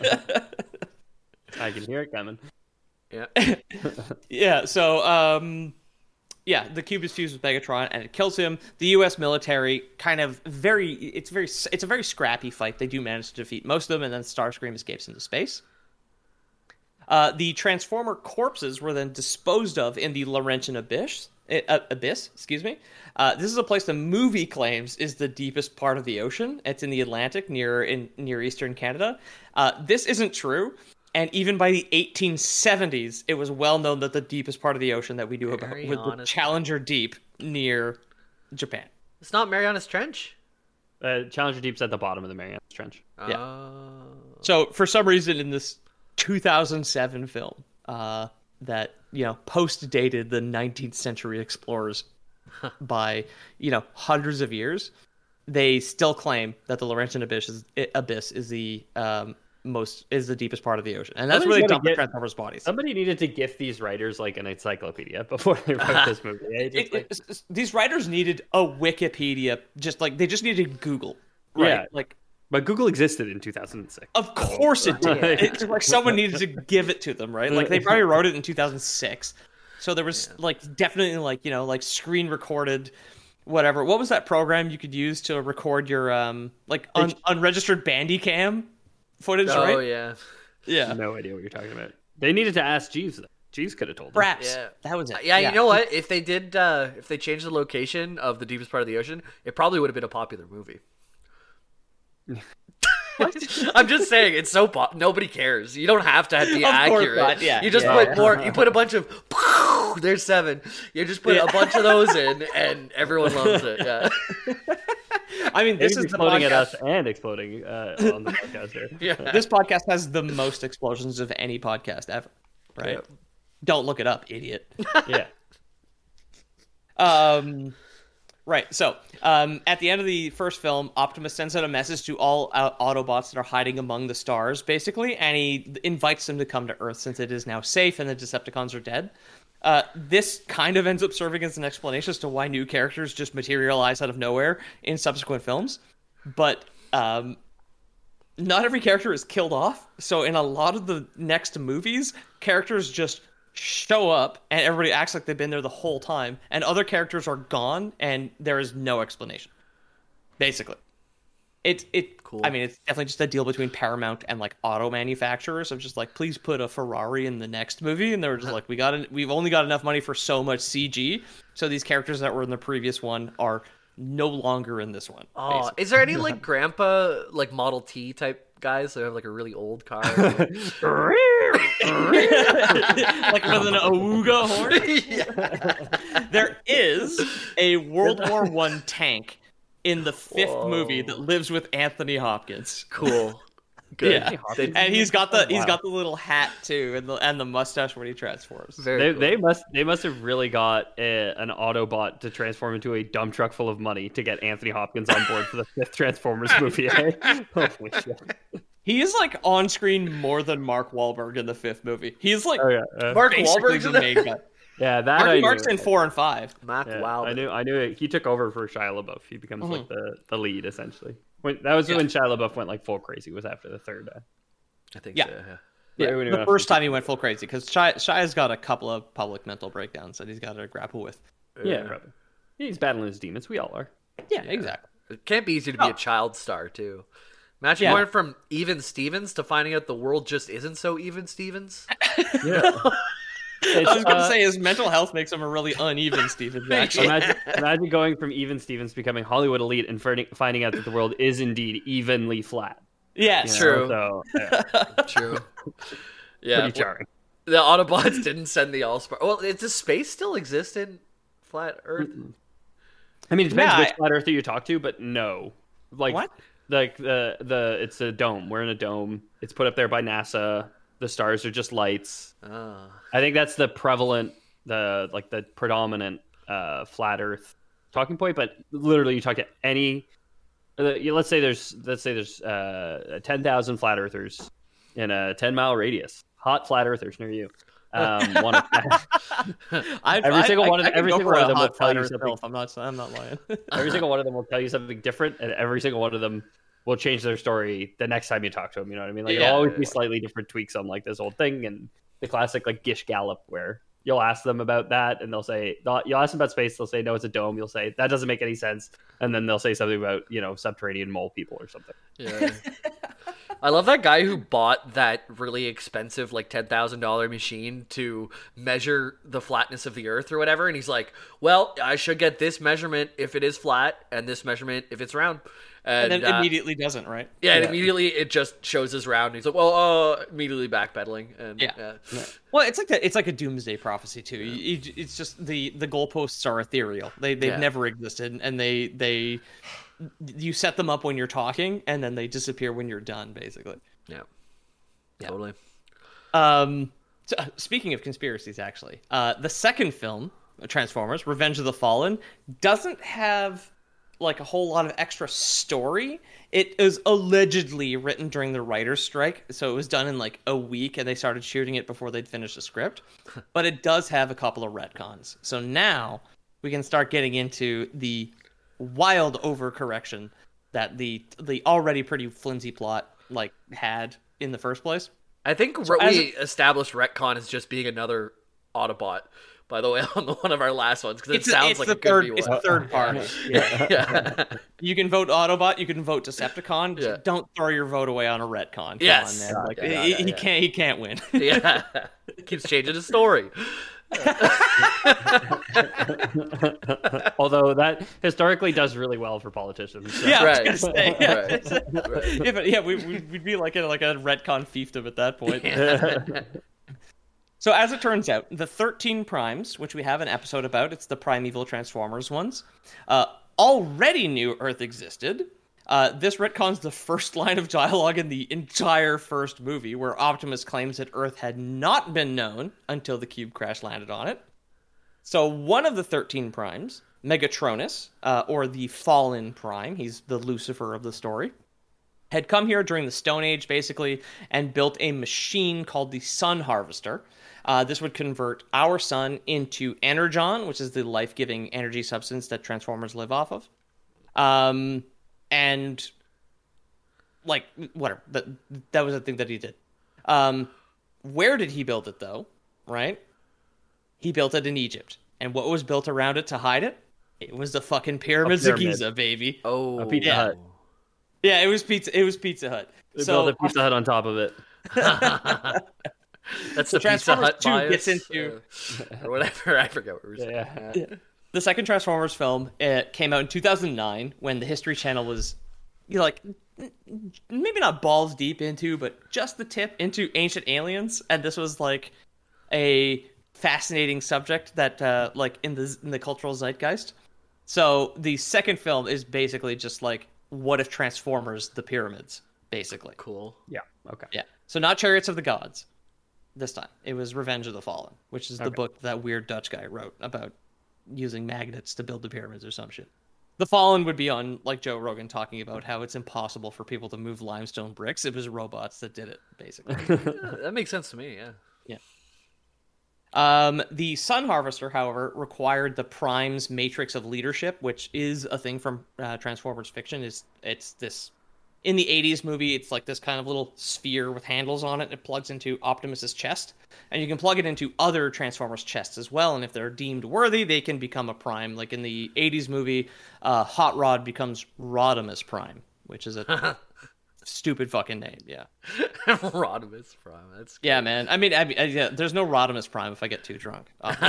I can hear it coming. Yeah. yeah, so, um... yeah, the cube is fused with Megatron, and it kills him. The U S military kind of very... It's very. It's a very scrappy fight. They do manage to defeat most of them, and then Starscream escapes into space. Uh, the Transformer corpses were then disposed of in the Laurentian Abyss. Uh, abyss, excuse me. Uh, this is a place the movie claims is the deepest part of the ocean. It's in the Atlantic, near in near eastern Canada. Uh, this isn't true. And even by the eighteen seventies, it was well known that the deepest part of the ocean that we knew about was the Challenger Deep near Japan. It's not Marianas Trench? Uh, Challenger Deep's at the bottom of the Marianas Trench. Yeah. Uh... So for some reason in this two thousand seven film uh, that, you know, post-dated the nineteenth century explorers by, you know, hundreds of years, they still claim that the Laurentian Abyss is, Abyss is the... Um, most is the deepest part of the ocean, and that's Somebody's where they dump get, the Transformers bodies. Somebody needed to gift these writers like an encyclopedia before they wrote this movie. It, it, like... it, these writers needed a Wikipedia, just like they just needed Google, right? Yeah, like, but Google existed in two thousand six. Of course it did. It's like someone needed to give it to them, right? Like they probably wrote it in two thousand six, so there was yeah. like definitely like you know like screen recorded. Whatever. What was that program you could use to record your um like un- unregistered Bandicam footage? Oh right? yeah, yeah. No idea what you're talking about. They needed to ask Jeeves. Though. Jeeves could have told them. Perhaps. Yeah, that was it. Yeah, yeah, you know what? If they did, uh, if they changed the location of the deepest part of the ocean, it probably would have been a popular movie. I'm just saying, it's so pop. Nobody cares. You don't have to be of accurate. Not, yeah, you just yeah, put yeah. more. You put a bunch of there's seven. You just put Yeah. a bunch of those in, and everyone loves it. Yeah. I mean, this This is is the exploding at podcast. us and exploding uh, on the podcast here. Yeah. This podcast has the most explosions of any podcast ever, right? Yep. Don't look it up, idiot. Yeah. Um, right. So, um, at the end of the first film, Optimus sends out a message to all uh, Autobots that are hiding among the stars, basically, and he invites them to come to Earth since it is now safe and the Decepticons are dead. Uh, this kind of ends up serving as an explanation as to why new characters just materialize out of nowhere in subsequent films. But um, not every character is killed off. So in a lot of the next movies, characters just show up and everybody acts like they've been there the whole time. And other characters are gone and there is no explanation. Basically. It, it, Cool. I mean, it's definitely just a deal between Paramount and like auto manufacturers of just like, please put a Ferrari in the next movie. And they were just like, we got, en- we've only got enough money for so much C G. So these characters that were in the previous one are no longer in this one. Oh, basically. is there any like grandpa like Model T type guys that have like a really old car? Like with an Awuga horn? There is a World War One tank in the fifth Whoa. movie that lives with Anthony Hopkins. Cool. Good. Yeah, They- and he's got the he's Wow. got the little hat too, and the and the mustache when he transforms. Very They, cool. they must they must have really got a, an Autobot to transform into a dump truck full of money to get Anthony Hopkins on board for the fifth Transformers movie. Eh? Holy shit. He is like on screen more than Mark Wahlberg in the fifth movie. He's like Oh yeah, uh, Mark basically Wahlberg's the in the main guy. yeah. That I Marky knew. Mark's in four and five. Mac Yeah, Wow. I knew. I knew it. He took over for Shia LaBeouf. He becomes like Mm-hmm. the, the lead essentially. When, that was when Shia LaBeouf went like full crazy. Was after the third. Uh, I think Yeah. so. Yeah. Yeah, Right when he the went first off- time he went full crazy because Shia, Shia's got a couple of public mental breakdowns that he's got to grapple with. yeah, probably. He's battling his demons. We all are. Yeah, exactly. It can't be easy to be Oh. a child star too. Imagine Yeah. going from Even Stevens to finding out the world just isn't so Even Stevens. Yeah. I was gonna uh, say his mental health makes him a really uneven Stevens. Actually, Imagine, imagine going from Even Stevens becoming Hollywood elite and finding finding out that the world is indeed evenly flat. yes, you know? True. So yeah, True. Yeah. pretty charming. The Autobots didn't send the Allspark. Well, it, does space still exist in flat Earth? I mean, it depends Yeah, which I- flat Earther you talk to, but no, like What? like the the it's a dome. We're in a dome. It's put up there by NASA. The stars are just lights. Ah. I think that's the prevalent, the like the predominant uh, flat Earth talking point. But literally, you talk to any. Uh, you- let's say there's let's say there's uh, ten thousand flat Earthers in a ten mile radius. Hot flat Earthers near you. Um, one of, I've, Every I- single I- one of I them- can every go single for one a of them will hot tell flat you Earth something. self. I'm not. I'm not lying. every single one of them will tell you something different, and every single one of them will change their story the next time you talk to them. You know what I mean? Like Yeah. it'll always be slightly different tweaks on like this old thing, and the classic like Gish Gallop, where you'll ask them about that, and they'll say they'll- you'll ask them about space. They'll say no, it's a dome. You'll say that doesn't make any sense, and then they'll say something about you know subterranean mole people or something. Yeah. I love that guy who bought that really expensive, like ten thousand dollar machine to measure the flatness of the Earth or whatever, and he's like, "Well, I should get this measurement if it is flat, and this measurement if it's round." And And, then uh, immediately doesn't, right? yeah, and immediately it just shows us round. And he's like, "Well, uh," immediately backpedaling, and Yeah. yeah, Well, it's like the, it's like a doomsday prophecy too. You- you- It's just the the goalposts are ethereal. They they've Yeah. never existed, and they they you set them up when you're talking, and then they disappear when you're done, basically. yeah, totally. Um, so, uh, speaking of conspiracies, actually, uh, the second film, Transformers: Revenge of the Fallen, doesn't have like a whole lot of extra story. It is allegedly written during the writer's strike, so it was done in like a week, and they started shooting it before they'd finished the script. But it does have a couple of retcons. So now we can start getting into the wild overcorrection that the the already pretty flimsy plot like had in the first place. I think So what as we established retcon as just being another Autobot. By the way, on the, one of our last ones, because it It's, a- sounds it's like the it could third, be it's one. the third party. yeah. You can vote Autobot. You can vote Decepticon. Yeah. Don't throw your vote away on a retcon. Come Yes. on, man. Like, Yeah, yeah, he, yeah, he yeah. can't. He can't win. yeah. Keeps changing the story. Although that historically does really well for politicians. so- Yeah, Right. I was gonna say, yeah. Right. Right. If it- yeah, we, we- we'd be like in like a retcon fiefdom at that point. So as it turns out, the thirteen Primes, which we have an episode about, it's the Primeval Transformers ones, uh, already knew Earth existed. Uh, this retcons the first line of dialogue in the entire first movie, where Optimus claims that Earth had not been known until the cube crash landed on it. So one of the thirteen Primes, Megatronus, uh, or the Fallen Prime, he's the Lucifer of the story, had come here during the Stone Age, basically, and built a machine called the Sun Harvester. Uh, this would convert our sun into Energon, which is the life-giving energy substance that Transformers live off of. Um, and, like, whatever. That, that was the thing that he did. Um, where did he build it, though? Right? He built it in Egypt. And what was built around it to hide it? It was the fucking pyramids pyramid. of Giza, baby. Oh, A Pizza yeah. Hut. Yeah, it was pizza. It was Pizza Hut. They so built a Pizza Hut on top of it. That's So the Pizza Transformers Hut two bias, gets into- uh, or whatever. I forget what we were saying. Yeah. Yeah. the second Transformers film, it came out in two thousand nine when the History Channel was, you know, like, maybe not balls deep into, but just the tip into ancient aliens, and this was like a fascinating subject that, uh, like, in the in the cultural zeitgeist. So the second film is basically just like, what if Transformers the pyramids, basically. Cool. Yeah. Okay. Yeah. So not Chariots of the Gods this time. It was Revenge of the Fallen, which is the Okay. book that weird Dutch guy wrote about using magnets to build the pyramids or some shit. The Fallen would be on, like, Joe Rogan talking about how it's impossible for people to move limestone bricks. It was robots that did it, basically. Yeah, that makes sense to me. Yeah. Yeah. Um, the Sun Harvester, however, required the Prime's Matrix of Leadership, which is a thing from uh, Transformers fiction. Is it's this in the eighties movie? It's like this kind of little sphere with handles on it. It plugs into Optimus's chest, and you can plug it into other Transformers chests as well. And if they're deemed worthy, they can become a Prime. Like in the eighties movie, uh, Hot Rod becomes Rodimus Prime, which is a stupid fucking name. Yeah. Rodimus Prime. That's good. Yeah, man. I mean, I mean, uh, yeah, there's no Rodimus Prime if I get too drunk.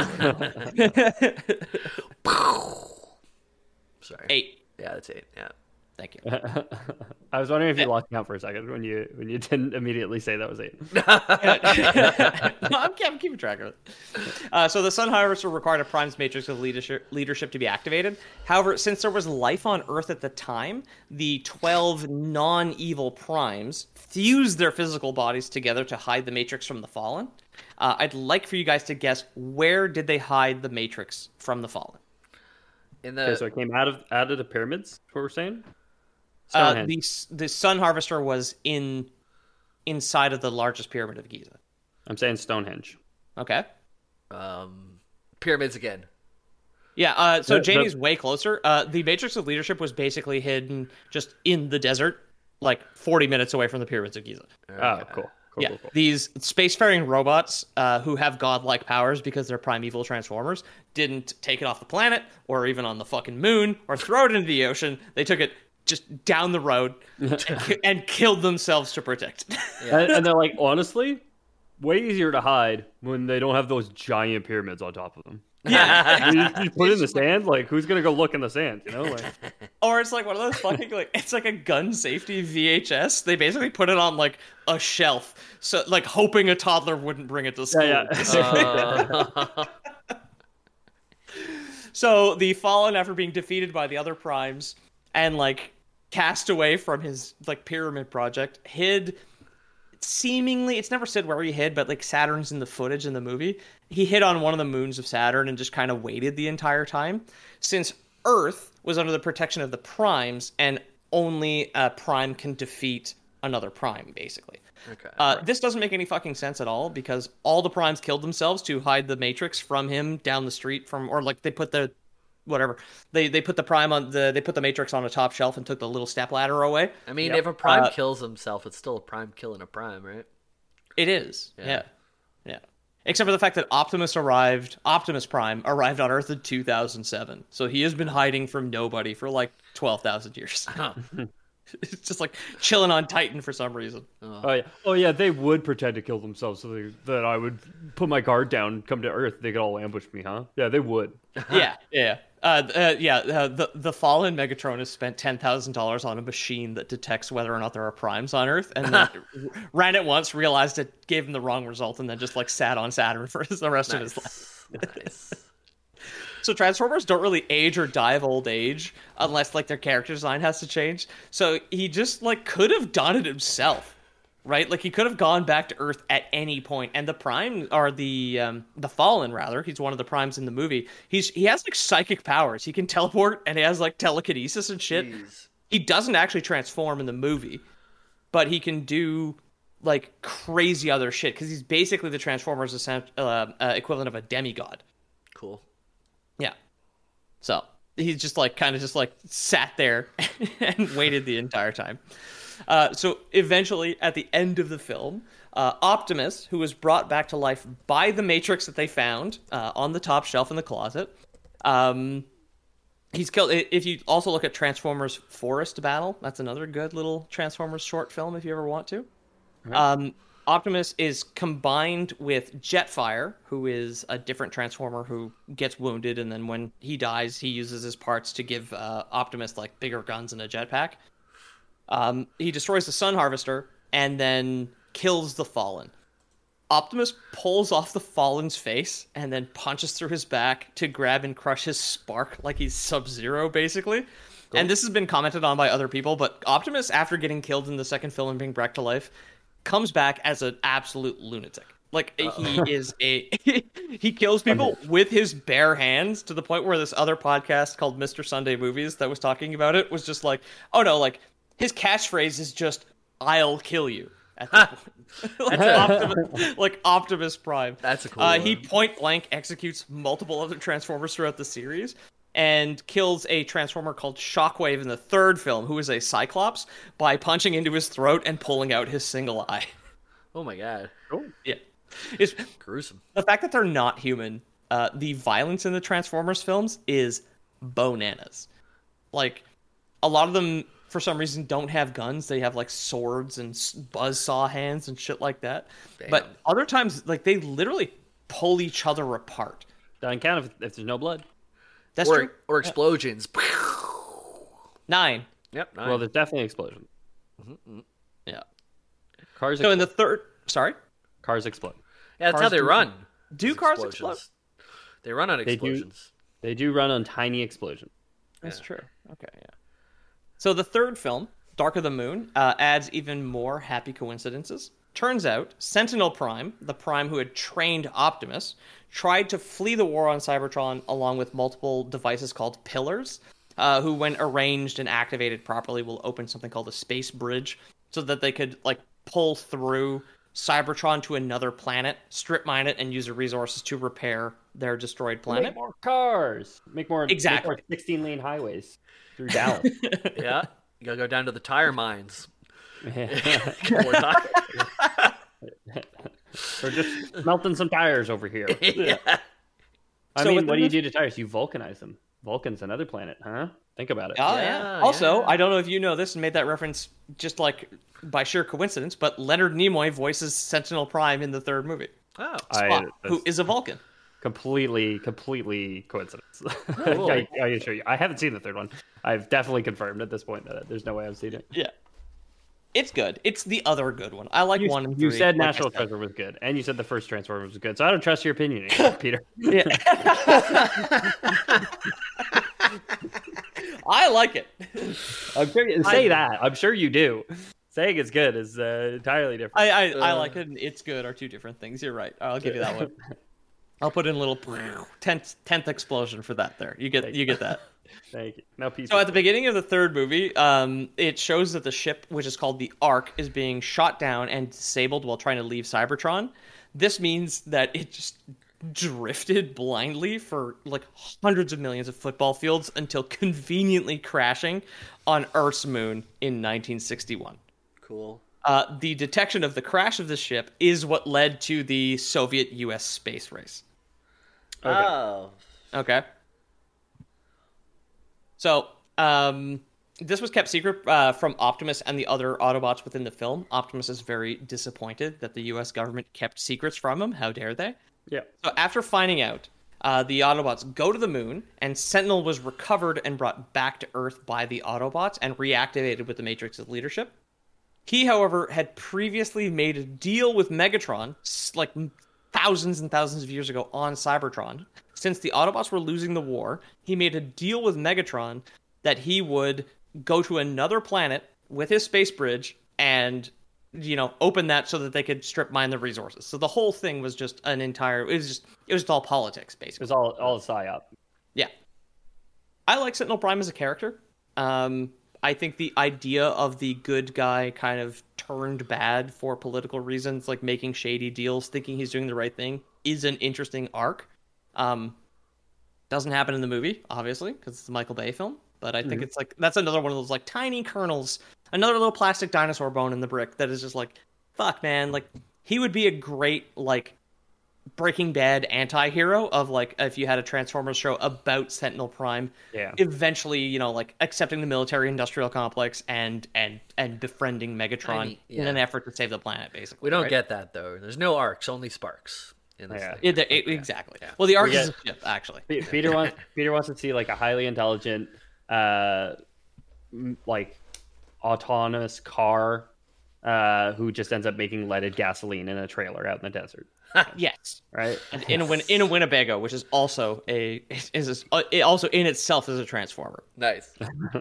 Sorry. Eight. Yeah, that's eight. Yeah. Thank you. I was wondering if you lost count for a second when you when you didn't immediately say that was eight. no, I'm, I'm keeping track of it. Uh, so the Sun Harvester required a Prime's Matrix of leadership, leadership to be activated. However, since there was life on Earth at the time, the twelve non-evil Primes fused their physical bodies together to hide the Matrix from the Fallen. Uh, I'd like for you guys to guess, where did they hide the Matrix from the Fallen? In the Okay, so it came out of out of the pyramids. Is what we're saying. Uh, Stonehenge. the the Sun Harvester was in inside of the largest pyramid of Giza. I'm saying Stonehenge. Okay. um, pyramids again. Yeah. Uh, so The- the- Jamie's way closer. Uh, the Matrix of Leadership was basically hidden just in the desert, like forty minutes away from the pyramids of Giza. Oh, cool. Cool, yeah. cool, cool. These spacefaring robots uh, who have godlike powers because they're primeval Transformers didn't take it off the planet or even on the fucking moon or throw it into the ocean. They took it just down the road and, ki- and killed themselves to protect it. And, and they're like, honestly, way easier to hide when they don't have those giant pyramids on top of them. Yeah. you, you put it in the sand, like who's gonna go look in the sand? You know, like Or it's like one of those fucking, like, it's like a gun safety V H S. They basically put it on, like, a shelf, so like hoping a toddler wouldn't bring it to school. yeah, yeah. Uh, So the Fallen, after being defeated by the other Primes and, like, cast away from his, like, pyramid project, hid seemingly, it's never said where he hid, but, like, Saturn's in the footage in the movie. He hid on one of the moons of Saturn and just kind of waited the entire time. Since Earth was under the protection of the Primes, and only a Prime can defeat another Prime, basically. okay. Uh, This doesn't make any fucking sense at all, because all the Primes killed themselves to hide the Matrix from him down the street from, or like they put the, whatever, they they put the Prime on the, they put the Matrix on a top shelf and took the little step ladder away. I mean, Yep. if a prime Uh, kills himself, it's still a prime killing a prime, right? It is, Yeah. yeah. yeah, Except for the fact that Optimus arrived, Optimus Prime arrived on Earth in two thousand seven, so he has been hiding from nobody for like twelve thousand years. It's just like chilling on Titan for some reason. Oh. oh yeah, oh yeah. They would pretend to kill themselves so they, that I would put my guard down, come to Earth. They could all ambush me, huh? Yeah, they would. yeah, yeah, uh, uh, yeah. Uh, the the fallen Megatron has spent ten thousand dollars on a machine that detects whether or not there are primes on Earth, and then ran it once, realized it gave him the wrong result, and then just like sat on Saturn for the rest nice. of his life. Nice. So Transformers don't really age or die of old age unless like their character design has to change. So he just like could have done it himself, right? Like he could have gone back to Earth at any point. And the Prime or the um, the Fallen rather, he's one of the Primes in the movie. He's he has like psychic powers. He can teleport and he has like telekinesis and shit. Jeez. He doesn't actually transform in the movie, but he can do like crazy other shit because he's basically the Transformers uh, uh, equivalent of a demigod. Cool. Yeah. So he's just like kind of just like sat there and waited the entire time. Uh, so eventually at the end of the film, uh, Optimus, who was brought back to life by the Matrix that they found uh, on the top shelf in the closet, um, he's killed. If you also look at Transformers Forest Battle, that's another good little Transformers short film if you ever want to. Right. Um, Optimus is combined with Jetfire, who is a different Transformer who gets wounded, and then when he dies, he uses his parts to give uh, Optimus like bigger guns and a jetpack. Um, he destroys the Sun Harvester and then kills the Fallen. Optimus pulls off the Fallen's face and then punches through his back to grab and crush his Spark like he's Sub-Zero, basically. Cool. And this has been commented on by other people, but Optimus, after getting killed in the second film and being brought to life, comes back as an absolute lunatic. Like, Uh-oh. he is a... he kills people with his bare hands to the point where this other podcast called Mister Sunday Movies that was talking about it was just like, oh no, like, his catchphrase is just, I'll kill you. At that point. like, Optimus, like Optimus Prime. That's a cool uh, one. He point blank executes multiple other Transformers throughout the series and kills a Transformer called Shockwave in the third film, who is a Cyclops, by punching into his throat and pulling out his single eye. Oh my god. Oh. Yeah. It's gruesome. The fact that they're not human, uh, the violence in the Transformers films is bananas. Like, a lot of them, for some reason, don't have guns. They have, like, swords and buzzsaw hands and shit like that. Damn. But other times, like, they literally pull each other apart. Doesn't count if, if there's no blood. That's or, true. Or explosions. Yeah. Nine. Yep, nine. Well, there's definitely explosions. Mm-hmm. Yeah. Cars So explode. in the third... Sorry? Cars explode. Yeah, that's cars how they do, run. Do cars explode? They run on They explosions. do, they do run on tiny explosions. That's yeah. true. Okay, yeah. So the third film, Dark of the Moon, uh, adds even more happy coincidences. Turns out, Sentinel Prime, the Prime who had trained Optimus, tried to flee the war on Cybertron along with multiple devices called Pillars, uh, who, when arranged and activated properly, will open something called a space bridge so that they could, like, pull through Cybertron to another planet, strip mine it, and use the resources to repair their destroyed planet. Make more cars. Make more exactly sixteen lane highways through Dallas. Yeah, you gotta go down to the tire mines. We're just melting some tires over here. Yeah. I So mean, what do you the... do to tires? You vulcanize them. Vulcan's another planet, huh? Think about it. Oh, yeah. Yeah, Also, yeah. I don't know if you know this and made that reference just like by sheer coincidence, but Leonard Nimoy voices Sentinel Prime in the third movie. Oh, Spock, I, who is a Vulcan. Completely, completely coincidence. Cool. I, I assure you. I haven't seen the third one. I've definitely confirmed at this point that there's no way I've seen it. Yeah. It's good. It's the other good one. I like You, one and you three. said like I National said. Treasure was good, and you said the first Transformers was good, so I don't trust your opinion anymore, Peter. Yeah. I like it. I'm sure you say that. I'm sure you do. Saying it's good is uh, entirely different. I I, I Uh, like it and it's good are two different things. You're right. I'll give you that one. I'll put in a little tenth tenth explosion for that there. You get you get that. Thank you. Now, peace. So at the beginning of the third movie, um, it shows that the ship, which is called the Ark, is being shot down and disabled while trying to leave Cybertron. This means that it just drifted blindly for like hundreds of millions of football fields until conveniently crashing on Earth's moon in nineteen sixty-one. cool. Uh, the detection of the crash of the ship is what led to the Soviet U S space race. Okay. Oh. Okay. So, um, this was kept secret uh, from Optimus and the other Autobots within the film. Optimus is very disappointed that the U S government kept secrets from him. How dare they? Yeah. So after finding out, uh, the Autobots go to the moon, and Sentinel was recovered and brought back to Earth by the Autobots and reactivated with the Matrix's leadership. He, however, had previously made a deal with Megatron, like thousands and thousands of years ago on Cybertron. Since the Autobots were losing the war, he made a deal with Megatron that he would go to another planet with his space bridge and, you know, open that so that they could strip mine the resources. So the whole thing was just an entire, it was just, it was all politics, basically. It was all, all a psyop. Yeah. I like Sentinel Prime as a character. Um, I think the idea of the good guy kind of turned bad for political reasons, like making shady deals, thinking he's doing the right thing, is an interesting arc. Um, doesn't happen in the movie, obviously, because it's a Michael Bay film. But I think mm-hmm. it's like, that's another one of those like tiny kernels, another little plastic dinosaur bone in the brick that is just like, fuck, man. Like, he would be a great, like, Breaking Bad anti-hero of, like, if you had a Transformers show about Sentinel Prime, yeah, eventually, you know, like, accepting the military-industrial complex and and and befriending Megatron I mean, yeah. in an effort to save the planet, basically. We don't right? get that, though. There's no arcs, only sparks in this yeah. thing. It, it, yeah. Exactly. Yeah. Well, the arc we is get, a ship, actually. Peter wants Peter wants to see, like, a highly intelligent, uh, like, autonomous car uh, who just ends up making leaded gasoline in a trailer out in the desert. Yes, right. And in a win- in a Winnebago, which is also a is a, it also in itself is a transformer. Nice.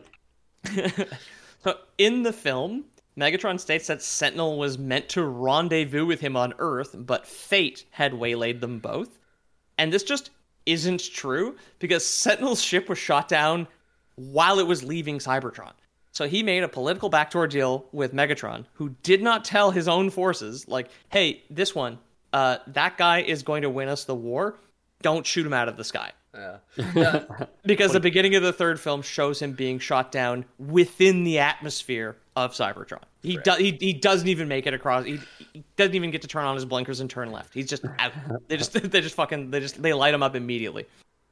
So in the film, Megatron states that Sentinel was meant to rendezvous with him on Earth, but fate had waylaid them both, and this just isn't true because Sentinel's ship was shot down while it was leaving Cybertron. So he made a political backdoor deal with Megatron, who did not tell his own forces, like, hey, this one. Uh, that guy is going to win us the war. Don't shoot him out of the sky. Yeah. yeah. Because the beginning of the third film shows him being shot down within the atmosphere of Cybertron. He right. does. He, he doesn't even make it across. He, he doesn't even get to turn on his blinkers and turn left. He's just out. They just they just fucking they just they light him up immediately.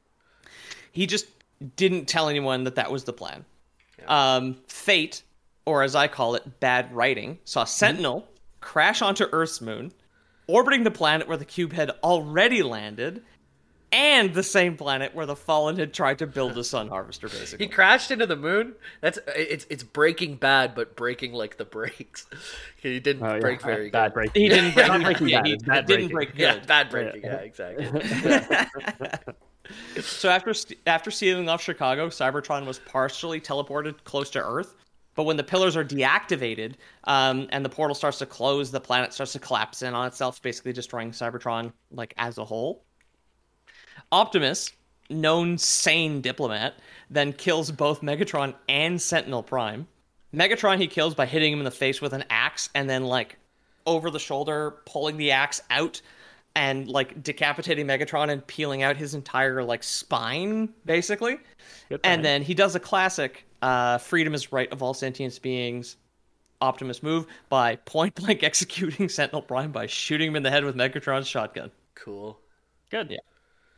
He just didn't tell anyone that that was the plan. Yeah. Um, fate, or as I call it, bad writing, saw Sentinel mm-hmm. crash onto Earth's moon, orbiting the planet where the cube had already landed, and the same planet where the Fallen had tried to build a sun harvester, basically. He crashed into the moon? That's it's it's Breaking Bad, but breaking like the brakes. He didn't oh, yeah. break very bad good. Break. He didn't break. Not breaking yeah, bad. He, bad he didn't breaking. break good. Yeah, bad breaking. Yeah, yeah exactly. So after after sealing off Chicago, Cybertron was partially teleported close to Earth. But when the pillars are deactivated um, and the portal starts to close, the planet starts to collapse in on itself, basically destroying Cybertron like as a whole. Optimus, known sane diplomat, then kills both Megatron and Sentinel Prime. Megatron he kills by hitting him in the face with an axe and then like over the shoulder pulling the axe out and like decapitating Megatron and peeling out his entire like spine, basically. And then he does a classic uh, freedom is right of all sentient beings Optimus move by point blank executing Sentinel Prime by shooting him in the head with Megatron's shotgun. Cool. Good. Yeah.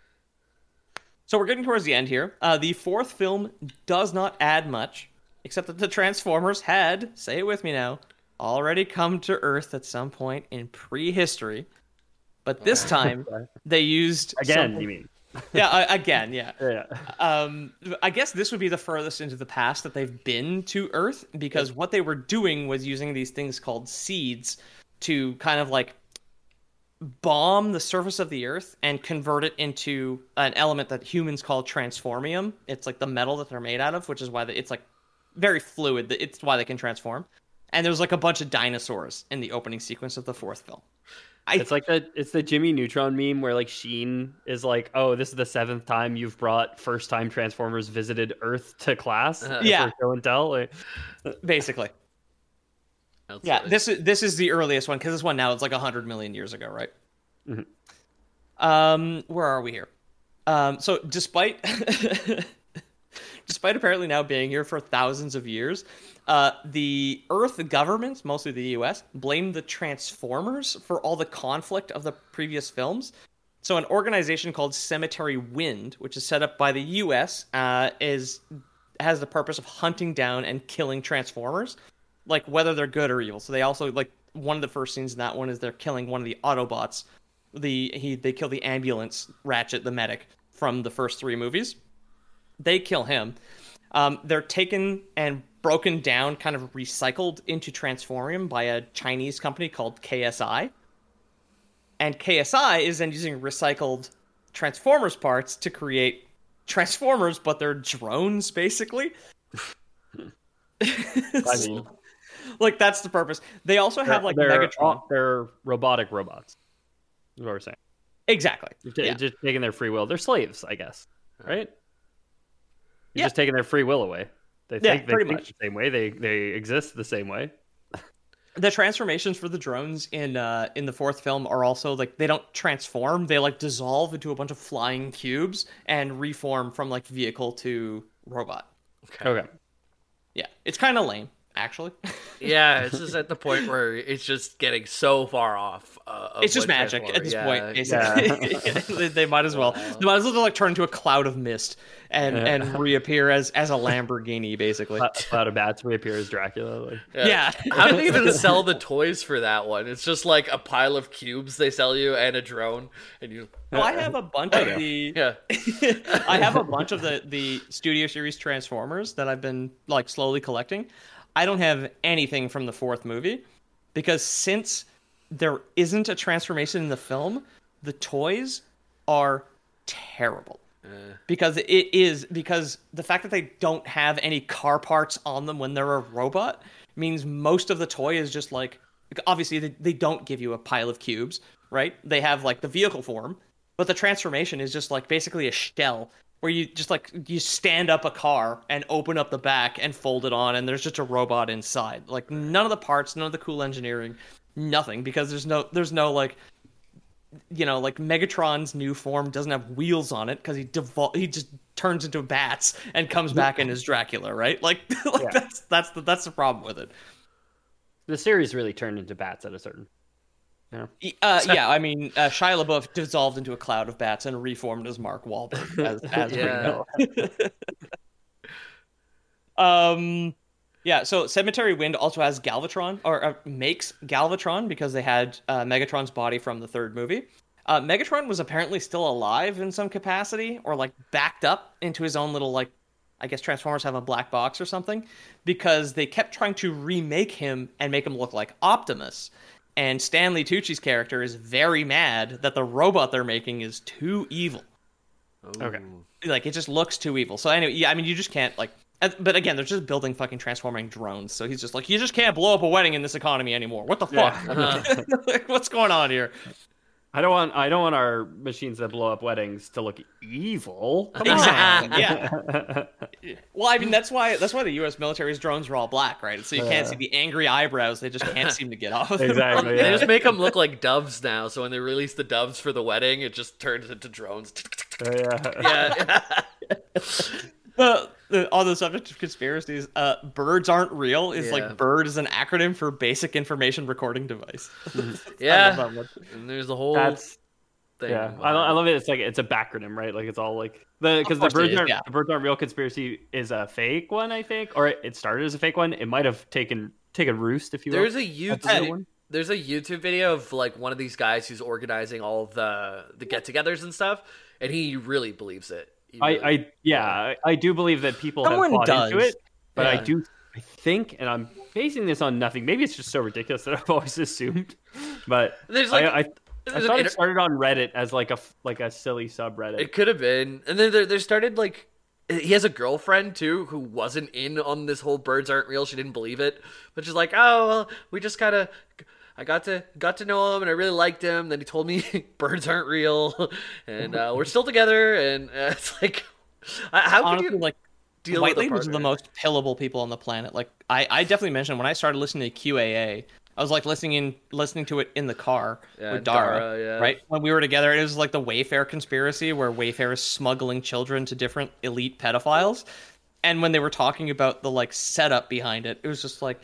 So we're getting towards the end here. Uh, the fourth film does not add much, except that the Transformers had, say it with me now, already come to Earth at some point in prehistory. But this time, they used... Again, some... you mean? Yeah, uh, again, yeah. yeah. Um, I guess this would be the furthest into the past that they've been to Earth, because what they were doing was using these things called seeds to kind of like bomb the surface of the Earth and convert it into an element that humans call transformium. It's like the metal that they're made out of, which is why the, it's like very fluid. It's why they can transform. And there's like a bunch of dinosaurs in the opening sequence of the fourth film. I, it's like the it's the Jimmy Neutron meme where like Sheen is like, oh, this is the seventh time you've brought first time Transformers visited Earth to class. Uh, yeah, for show and tell. Like, basically. That's yeah, this is this is the earliest one because this one now it's like a hundred million years ago, right? Mm-hmm. Um, where are we here? Um, so despite despite apparently now being here for thousands of years. Uh, the Earth governments, mostly the U S, blamed the Transformers for all the conflict of the previous films. So an organization called Cemetery Wind, which is set up by the U S, uh, is has the purpose of hunting down and killing Transformers, like whether they're good or evil. So they also like one of the first scenes in that one is they're killing one of the Autobots. The he they kill the ambulance Ratchet, the medic from the first three movies. They kill him. Um, they're taken and broken down, kind of recycled into Transformium by a Chinese company called K S I. And K S I is then using recycled Transformers parts to create Transformers, but they're drones, basically. I mean, like, that's the purpose. They also have, like, they're, Megatron. They're robotic robots, is what we're saying. Exactly. You're t- yeah. just taking their free will. They're slaves, I guess, right? You're Yeah. just taking their free will away. They Yeah, think, they pretty think much. the same way. They they exist the same way. The transformations for the drones in uh, in the fourth film are also, like, they don't transform. They, like, dissolve into a bunch of flying cubes and reform from, like, vehicle to robot. Okay. Okay. Yeah. It's kind of lame, actually. Yeah, it's just at the point where it's just getting so far off. Uh, of It's just what magic Transformer- at this yeah, point, basically. they, they might as well. They might as well like turn into a cloud of mist and, Yeah. and reappear as, as a Lamborghini, basically. A cloud of bats reappear as Dracula. Like, Yeah. How do they even sell the toys for that one? It's just like a pile of cubes they sell you and a drone, and you. Well, I have a bunch of the Yeah. I have a bunch of the, the Studio Series Transformers that I've been like slowly collecting. I don't have anything from the fourth movie because since there isn't a transformation in the film, the toys are terrible. Because it is because the fact that they don't have any car parts on them when they're a robot means most of the toy is just like, obviously they, they don't give you a pile of cubes, right? They have like the vehicle form, but the transformation is just like basically a shell where you just like you stand up a car and open up the back and fold it on and there's just a robot inside. Like none of the parts, none of the cool engineering, nothing, because there's no there's no like, you know, like Megatron's new form doesn't have wheels on it because he devol- he just turns into bats and comes back in as Dracula, right? Like, like Yeah. that's that's the that's the problem with it. the series really turned into bats at a certain. Yeah. Uh, yeah, I mean, uh, Shia LaBeouf dissolved into a cloud of bats and reformed as Mark Wahlberg, as, as Yeah. we know. um, yeah. So Cemetery Wind also has Galvatron, or uh, makes Galvatron because they had uh, Megatron's body from the third movie. Uh, Megatron was apparently still alive in some capacity, or like backed up into his own little like. I guess Transformers have a black box or something, because they kept trying to remake him and make him look like Optimus. And Stanley Tucci's character is very mad that the robot they're making is too evil. Okay. Like, it just looks too evil. So anyway, yeah, I mean, you just can't, like... uh, But again, they're just building fucking transforming drones. So he's just like, you just can't blow up a wedding in this economy anymore. What the fuck? Yeah. Like, what's going on here? I don't want I don't want our machines that blow up weddings to look evil. Come Exactly. Yeah. Well, I mean, that's why that's why the U S military's drones are all black, right? So you can't see the angry eyebrows. They just can't seem to get off. Exactly. They Yeah. just make them look like doves now, so when they release the doves for the wedding, it just turns into drones. yeah. Yeah. Uh, the, on the subject of conspiracies, uh, birds aren't real is Yeah. like bird is an acronym for basic information recording device. Yeah. I love that one. And there's the whole That's thing. yeah. I, lo- I love it. It's like it's a backronym, right? Like it's all like the because the course it birds is, aren't yeah. the birds aren't real conspiracy is a fake one, I think, or it, it started as a fake one. It might have taken taken roost, if you will. There's a That's the YouTube one. there's a YouTube video of like one of these guys who's organizing all the the get-togethers and stuff, and he really believes it. He I, really- I yeah, I, I do believe that people Someone have bought does. into it, but I Yeah. do I think, and I'm basing this on nothing. Maybe it's just so ridiculous that I've always assumed. But There's, like- I, I, I there's an thought inter- it started on Reddit as like a f- like a silly subreddit. It could have been. And then there, there started like he has a girlfriend too who wasn't in on this whole birds aren't real. She didn't believe it, but she's like, oh well, we just kind of. I got to got to know him and I really liked him. Then he told me birds aren't real, and uh, we're still together. And uh, it's like, uh, how Honestly, can you like deal with a Whiteley was the partner? most pillable people on the planet. Like I, I definitely mentioned when I started listening to Q A A, I was like listening in listening to it in the car Yeah, with Dara, Dara, yeah. right? When we were together, it was like the Wayfair conspiracy where Wayfair is smuggling children to different elite pedophiles. And when they were talking about the like setup behind it, it was just like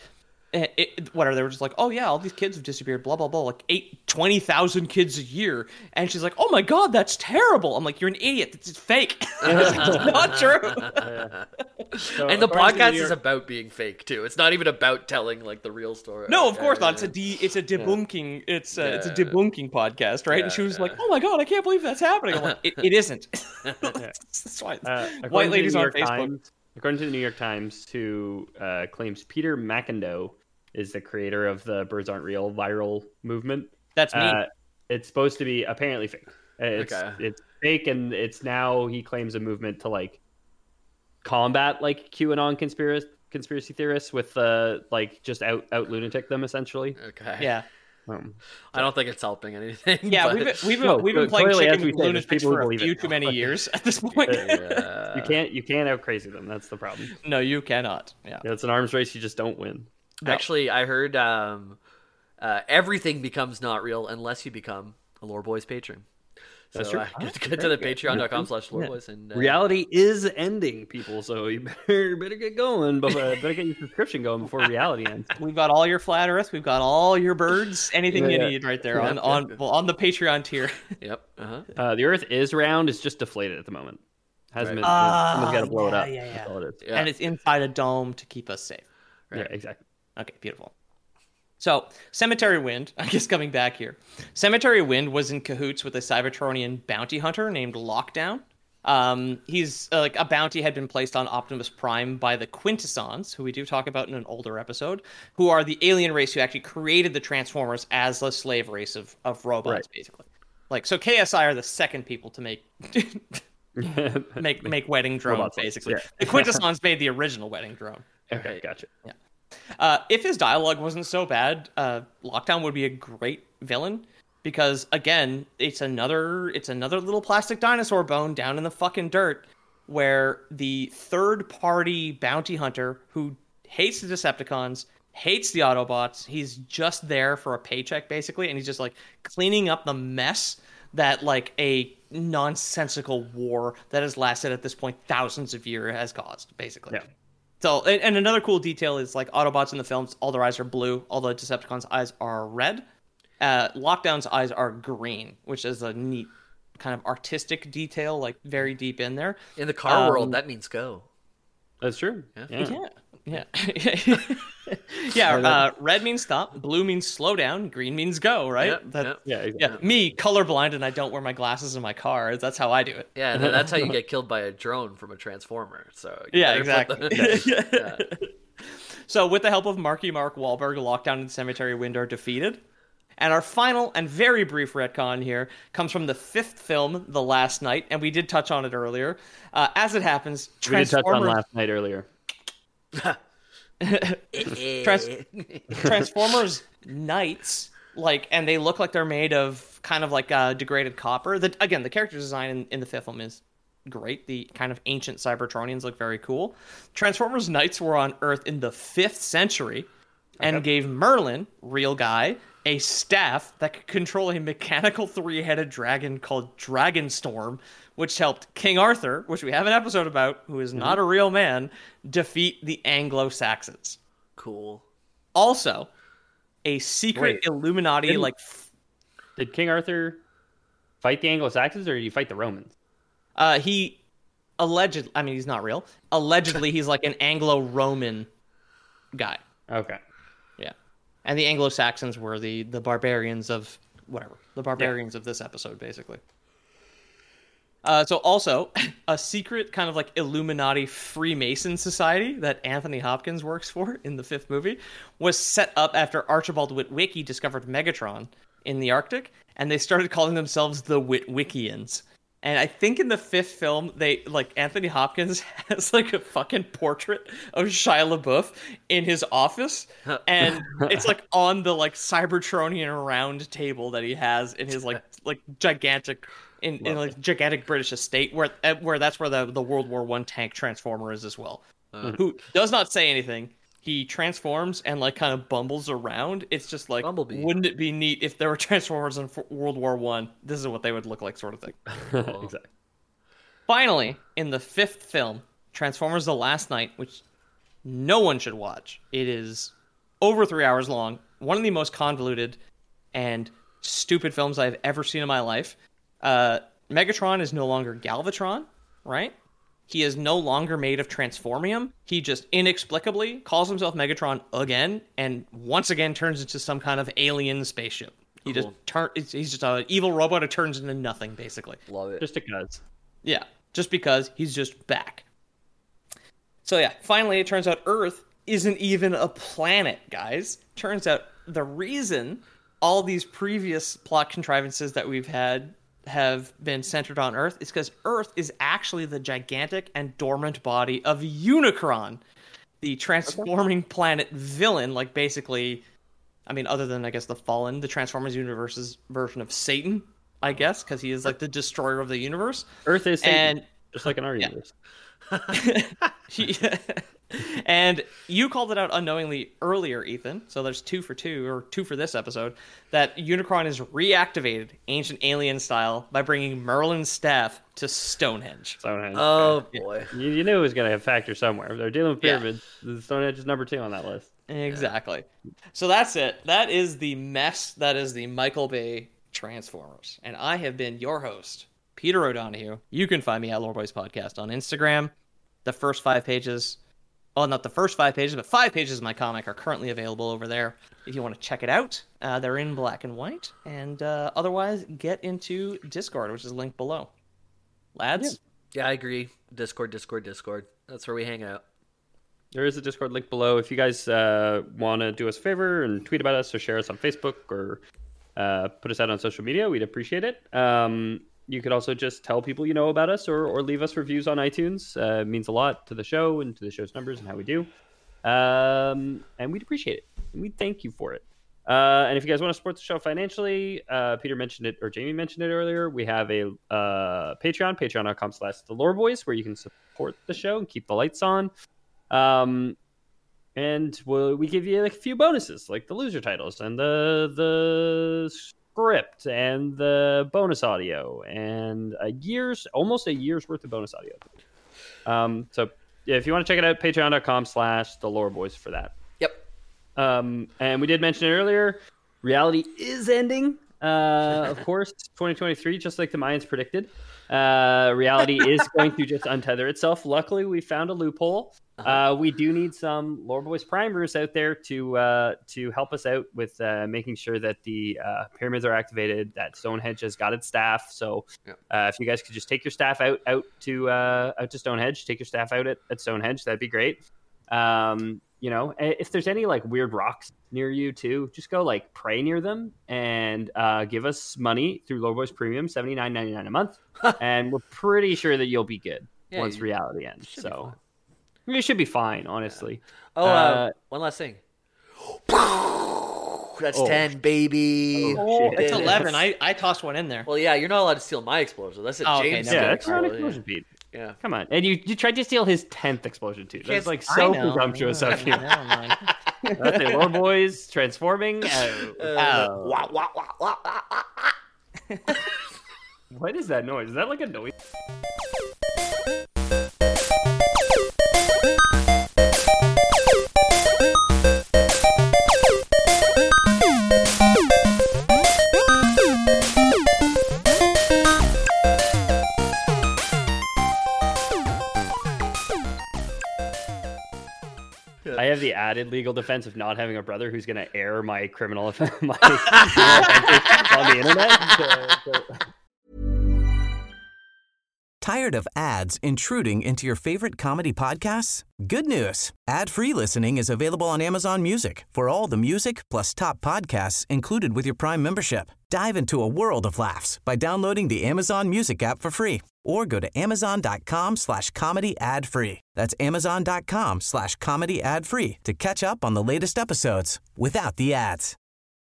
It, it, whatever, they were just like, oh yeah, all these kids have disappeared, blah blah blah, like eight twenty thousand kids a year, and she's like, oh my god, that's terrible. I'm like, you're an idiot, this is fake. It's not true. Yeah. So, And the according to podcast New is York- about being fake too. It's not even about telling like the real story. No, of Yeah, course yeah, not. It's a yeah. de, it's a debunking, it's a, it's a Yeah. debunking podcast, right? Yeah, and she was yeah. like, oh my god, I can't believe that's happening. I'm like, it, it isn't. That's why. Uh, White according to the ladies New on York Facebook. Times, according to the New York Times, who uh, claims Peter McIndoe is the creator of the "Birds Aren't Real" viral movement. That's me. Uh, it's supposed to be apparently fake. Uh, It's Okay. it's fake, and it's now he claims a movement to like combat like QAnon conspiracy conspiracy theorists with uh like just out out lunatic them essentially. Okay. Yeah. Um, I don't think it's helping anything. Yeah, but- we've been, we've been, No, we've been clearly, playing as chicken we with said, there's lunatics people who for a believe few it. too many years at this point. Yeah. you can't you can't out crazy them. That's the problem. No, you cannot. Yeah. Yeah, it's an arms race. You just don't win. No. Actually, I heard um, uh, everything becomes not real unless you become a Lore Boys patron. So That's true. uh, Oh, get, get to the patreon.com slash Lore Boys and uh, Reality is ending, people. So you better better get going. But uh, better get your subscription going before reality ends. We've got all your flat Earth. We've got all your birds. Anything Yeah, you yeah. need right there on Yeah, on yeah. well, on the Patreon tier. Yep. Uh-huh. Uh, the Earth is round. It's just deflated at the moment. Hasn't Right. been. Ah, someone's got to blow it yeah, up. yeah, yeah. That's all it is. Yeah. And it's inside a dome to keep us safe. Yeah, exactly. Okay, beautiful. So, Cemetery Wind, I guess coming back here. Cemetery Wind was in cahoots with a Cybertronian bounty hunter named Lockdown. Um, he's uh, like a bounty had been placed on Optimus Prime by the Quintessons, who we do talk about in an older episode, who are the alien race who actually created the Transformers as the slave race of, of robots, Right. basically. Like, so K S I are the second people to make make make wedding drones, Robots, basically. yeah. The Quintessons made the original wedding drone. Okay, gotcha. Uh, if his dialogue wasn't so bad, uh, Lockdown would be a great villain because, again, it's another it's another little plastic dinosaur bone down in the fucking dirt where the third-party bounty hunter who hates the Decepticons, hates the Autobots, he's just there for a paycheck, basically, and he's just, like, cleaning up the mess that, like, a nonsensical war that has lasted, at this point, thousands of years has caused, basically. Yeah. So, and, and another cool detail is, like, Autobots in the films, all their eyes are blue, all the Decepticons' eyes are red. Uh, Lockdown's eyes are green, which is a neat kind of artistic detail, like, very deep in there. In the car Um, world, that means go. That's true. Yeah. Yeah, yeah. yeah, uh, red means stop, blue means slow down, green means go, right? Yep, That- yep. Yeah, exactly. yeah, me, colorblind, and I don't wear my glasses in my car. That's how I do it. Yeah, and then that's how you get killed by a drone from a transformer. So you Yeah, better put exactly. the- yeah. So, with the help of Marky Mark Wahlberg, Lockdown and Cemetery Wind are defeated. And our final and very brief retcon here comes from the fifth film, The Last Night, and we did touch on it earlier. Uh, as it happens, We did touch on Transformers, last night earlier. Trans- Transformers Knights, like, and they look like they're made of kind of like uh, degraded copper. The, again, the character design in, in the fifth film is great. The kind of ancient Cybertronians look very cool. Transformers Knights were on Earth in the fifth century and gave Merlin, real guy, a staff that could control a mechanical three-headed dragon called Dragonstorm, which helped King Arthur, which we have an episode about, who is not a real man, defeat the Anglo-Saxons. Cool. Also, a secret Wait, Illuminati, didn't- like, f- Did King Arthur fight the Anglo-Saxons, or did he fight the Romans? uh, he alleged, I mean, he's not real. Allegedly, he's like an Anglo-Roman guy. Okay. Yeah. And the Anglo-Saxons were the, the barbarians of whatever. The barbarians of this episode, basically. Uh, so also, a secret kind of like Illuminati Freemason society that Anthony Hopkins works for in the fifth movie was set up after Archibald Witwicky discovered Megatron in the Arctic, and they started calling themselves the Witwickians. And I think in the fifth film, they like Anthony Hopkins has like a fucking portrait of Shia LaBeouf in his office, and it's like on the like Cybertronian round table that he has in his like like gigantic in, in like gigantic British estate, where uh, where that's where the the World War One tank transformer is as well. Who does not say anything. He transforms and like kind of bumbles around. It's just like, Bumblebee. wouldn't it be neat if there were Transformers in F- World War One? This is what they would look like, sort of thing. Exactly. Finally, in the fifth film, Transformers: The Last Night, which no one should watch. It is over three hours long. One of the most convoluted and stupid films I've ever seen in my life. Uh, Megatron is no longer Galvatron, right? He is no longer made of transformium. He just inexplicably calls himself Megatron again, and once again turns into some kind of alien spaceship. He cool. just turn. He's just an evil robot that turns into nothing, basically. Love it. Just because. Yeah, just because he's just back. So yeah, finally it turns out Earth isn't even a planet, guys. Turns out the reason all these previous plot contrivances that we've had have been centered on Earth is because Earth is actually the gigantic and dormant body of Unicron, the transforming okay. planet villain, like basically, I mean, other than, I guess, the Fallen, the Transformers universe's version of Satan, I guess, because he is like the destroyer of the universe. Earth is Satan, and, just like in our yeah. universe. And you called it out unknowingly earlier, Ethan, so there's two for two, or two for this episode, that Unicron is reactivated ancient alien style by bringing Merlin's staff to Stonehenge. Stonehenge. Oh, boy. You, you knew it was going to factor somewhere. They're dealing with pyramids. Yeah. Stonehenge is number two on that list. Exactly. Yeah. So that's it. That is the mess. That is the Michael Bay Transformers. And I have been your host, Peter O'Donohue. You can find me at Loreboys Podcast on Instagram. The first five pages... Well, not the first five pages, but five pages of my comic are currently available over there. If you want to check it out, uh, they're in black and white. And uh, otherwise, get into Discord, which is linked below. Lads? Yeah. yeah, I agree. Discord, Discord, Discord. That's where we hang out. There is a Discord link below. If you guys uh, want to do us a favor and tweet about us or share us on Facebook or uh, put us out on social media, we'd appreciate it. Um, You could also just tell people you know about us or, or leave us reviews on iTunes. Uh, it means a lot to the show and to the show's numbers and how we do. Um, and we'd appreciate it. And we'd thank you for it. Uh, and if you guys want to support the show financially, uh, Peter mentioned it, or Jamie mentioned it earlier, we have a uh, Patreon, patreon.com slash the Lore Boys, where you can support the show and keep the lights on. Um, and we'll, we give you like a few bonuses, like the loser titles and the the... script and the bonus audio and a year's almost a year's worth of bonus audio. Um, so yeah, if you want to check it out, patreon.com slash the Lore Boys for that. Yep. Um, and we did mention it earlier. Reality is ending. Uh, of course, twenty twenty-three, just like the Mayans predicted. Uh, reality is going to just untether itself. Luckily, we found a loophole. Uh, we do need some Lore Boys primers out there to uh, to help us out with uh, making sure that the uh, pyramids are activated, that Stonehenge has got its staff. So yep. uh, if you guys could just take your staff out out to uh, out to Stonehenge, take your staff out at, at Stonehenge, that'd be great. Um, you know, if there's any like weird rocks near you too, just go like pray near them and uh, give us money through Lore Boys Premium, seventy-nine ninety-nine a month, and we're pretty sure that you'll be good yeah, once reality ends. So. You should be fine, honestly. Oh, uh, uh, one last thing. That's oh. ten, baby. Oh, it's eleven. I, I tossed one in there. Well, yeah, you're not allowed to steal my explosion. That's a oh, James. Okay, yeah, that's not an explosion, Pete. Yeah. Come on. And you, you tried to steal his tenth explosion, too. That's like so presumptuous of you. That's it. Lore Boys transforming. Uh, uh, wah, wah, wah, wah, wah, wah. What is that noise? Is that like a noise? I have the added legal defense of not having a brother who's going to air my criminal my on the internet. So, so. Tired of ads intruding into your favorite comedy podcasts? Good news. Ad-free listening is available on Amazon Music for all the music plus top podcasts included with your Prime membership. Dive into a world of laughs by downloading the Amazon Music app for free or go to amazon.com slash comedy ad free. That's amazon.com slash comedy ad free to catch up on the latest episodes without the ads.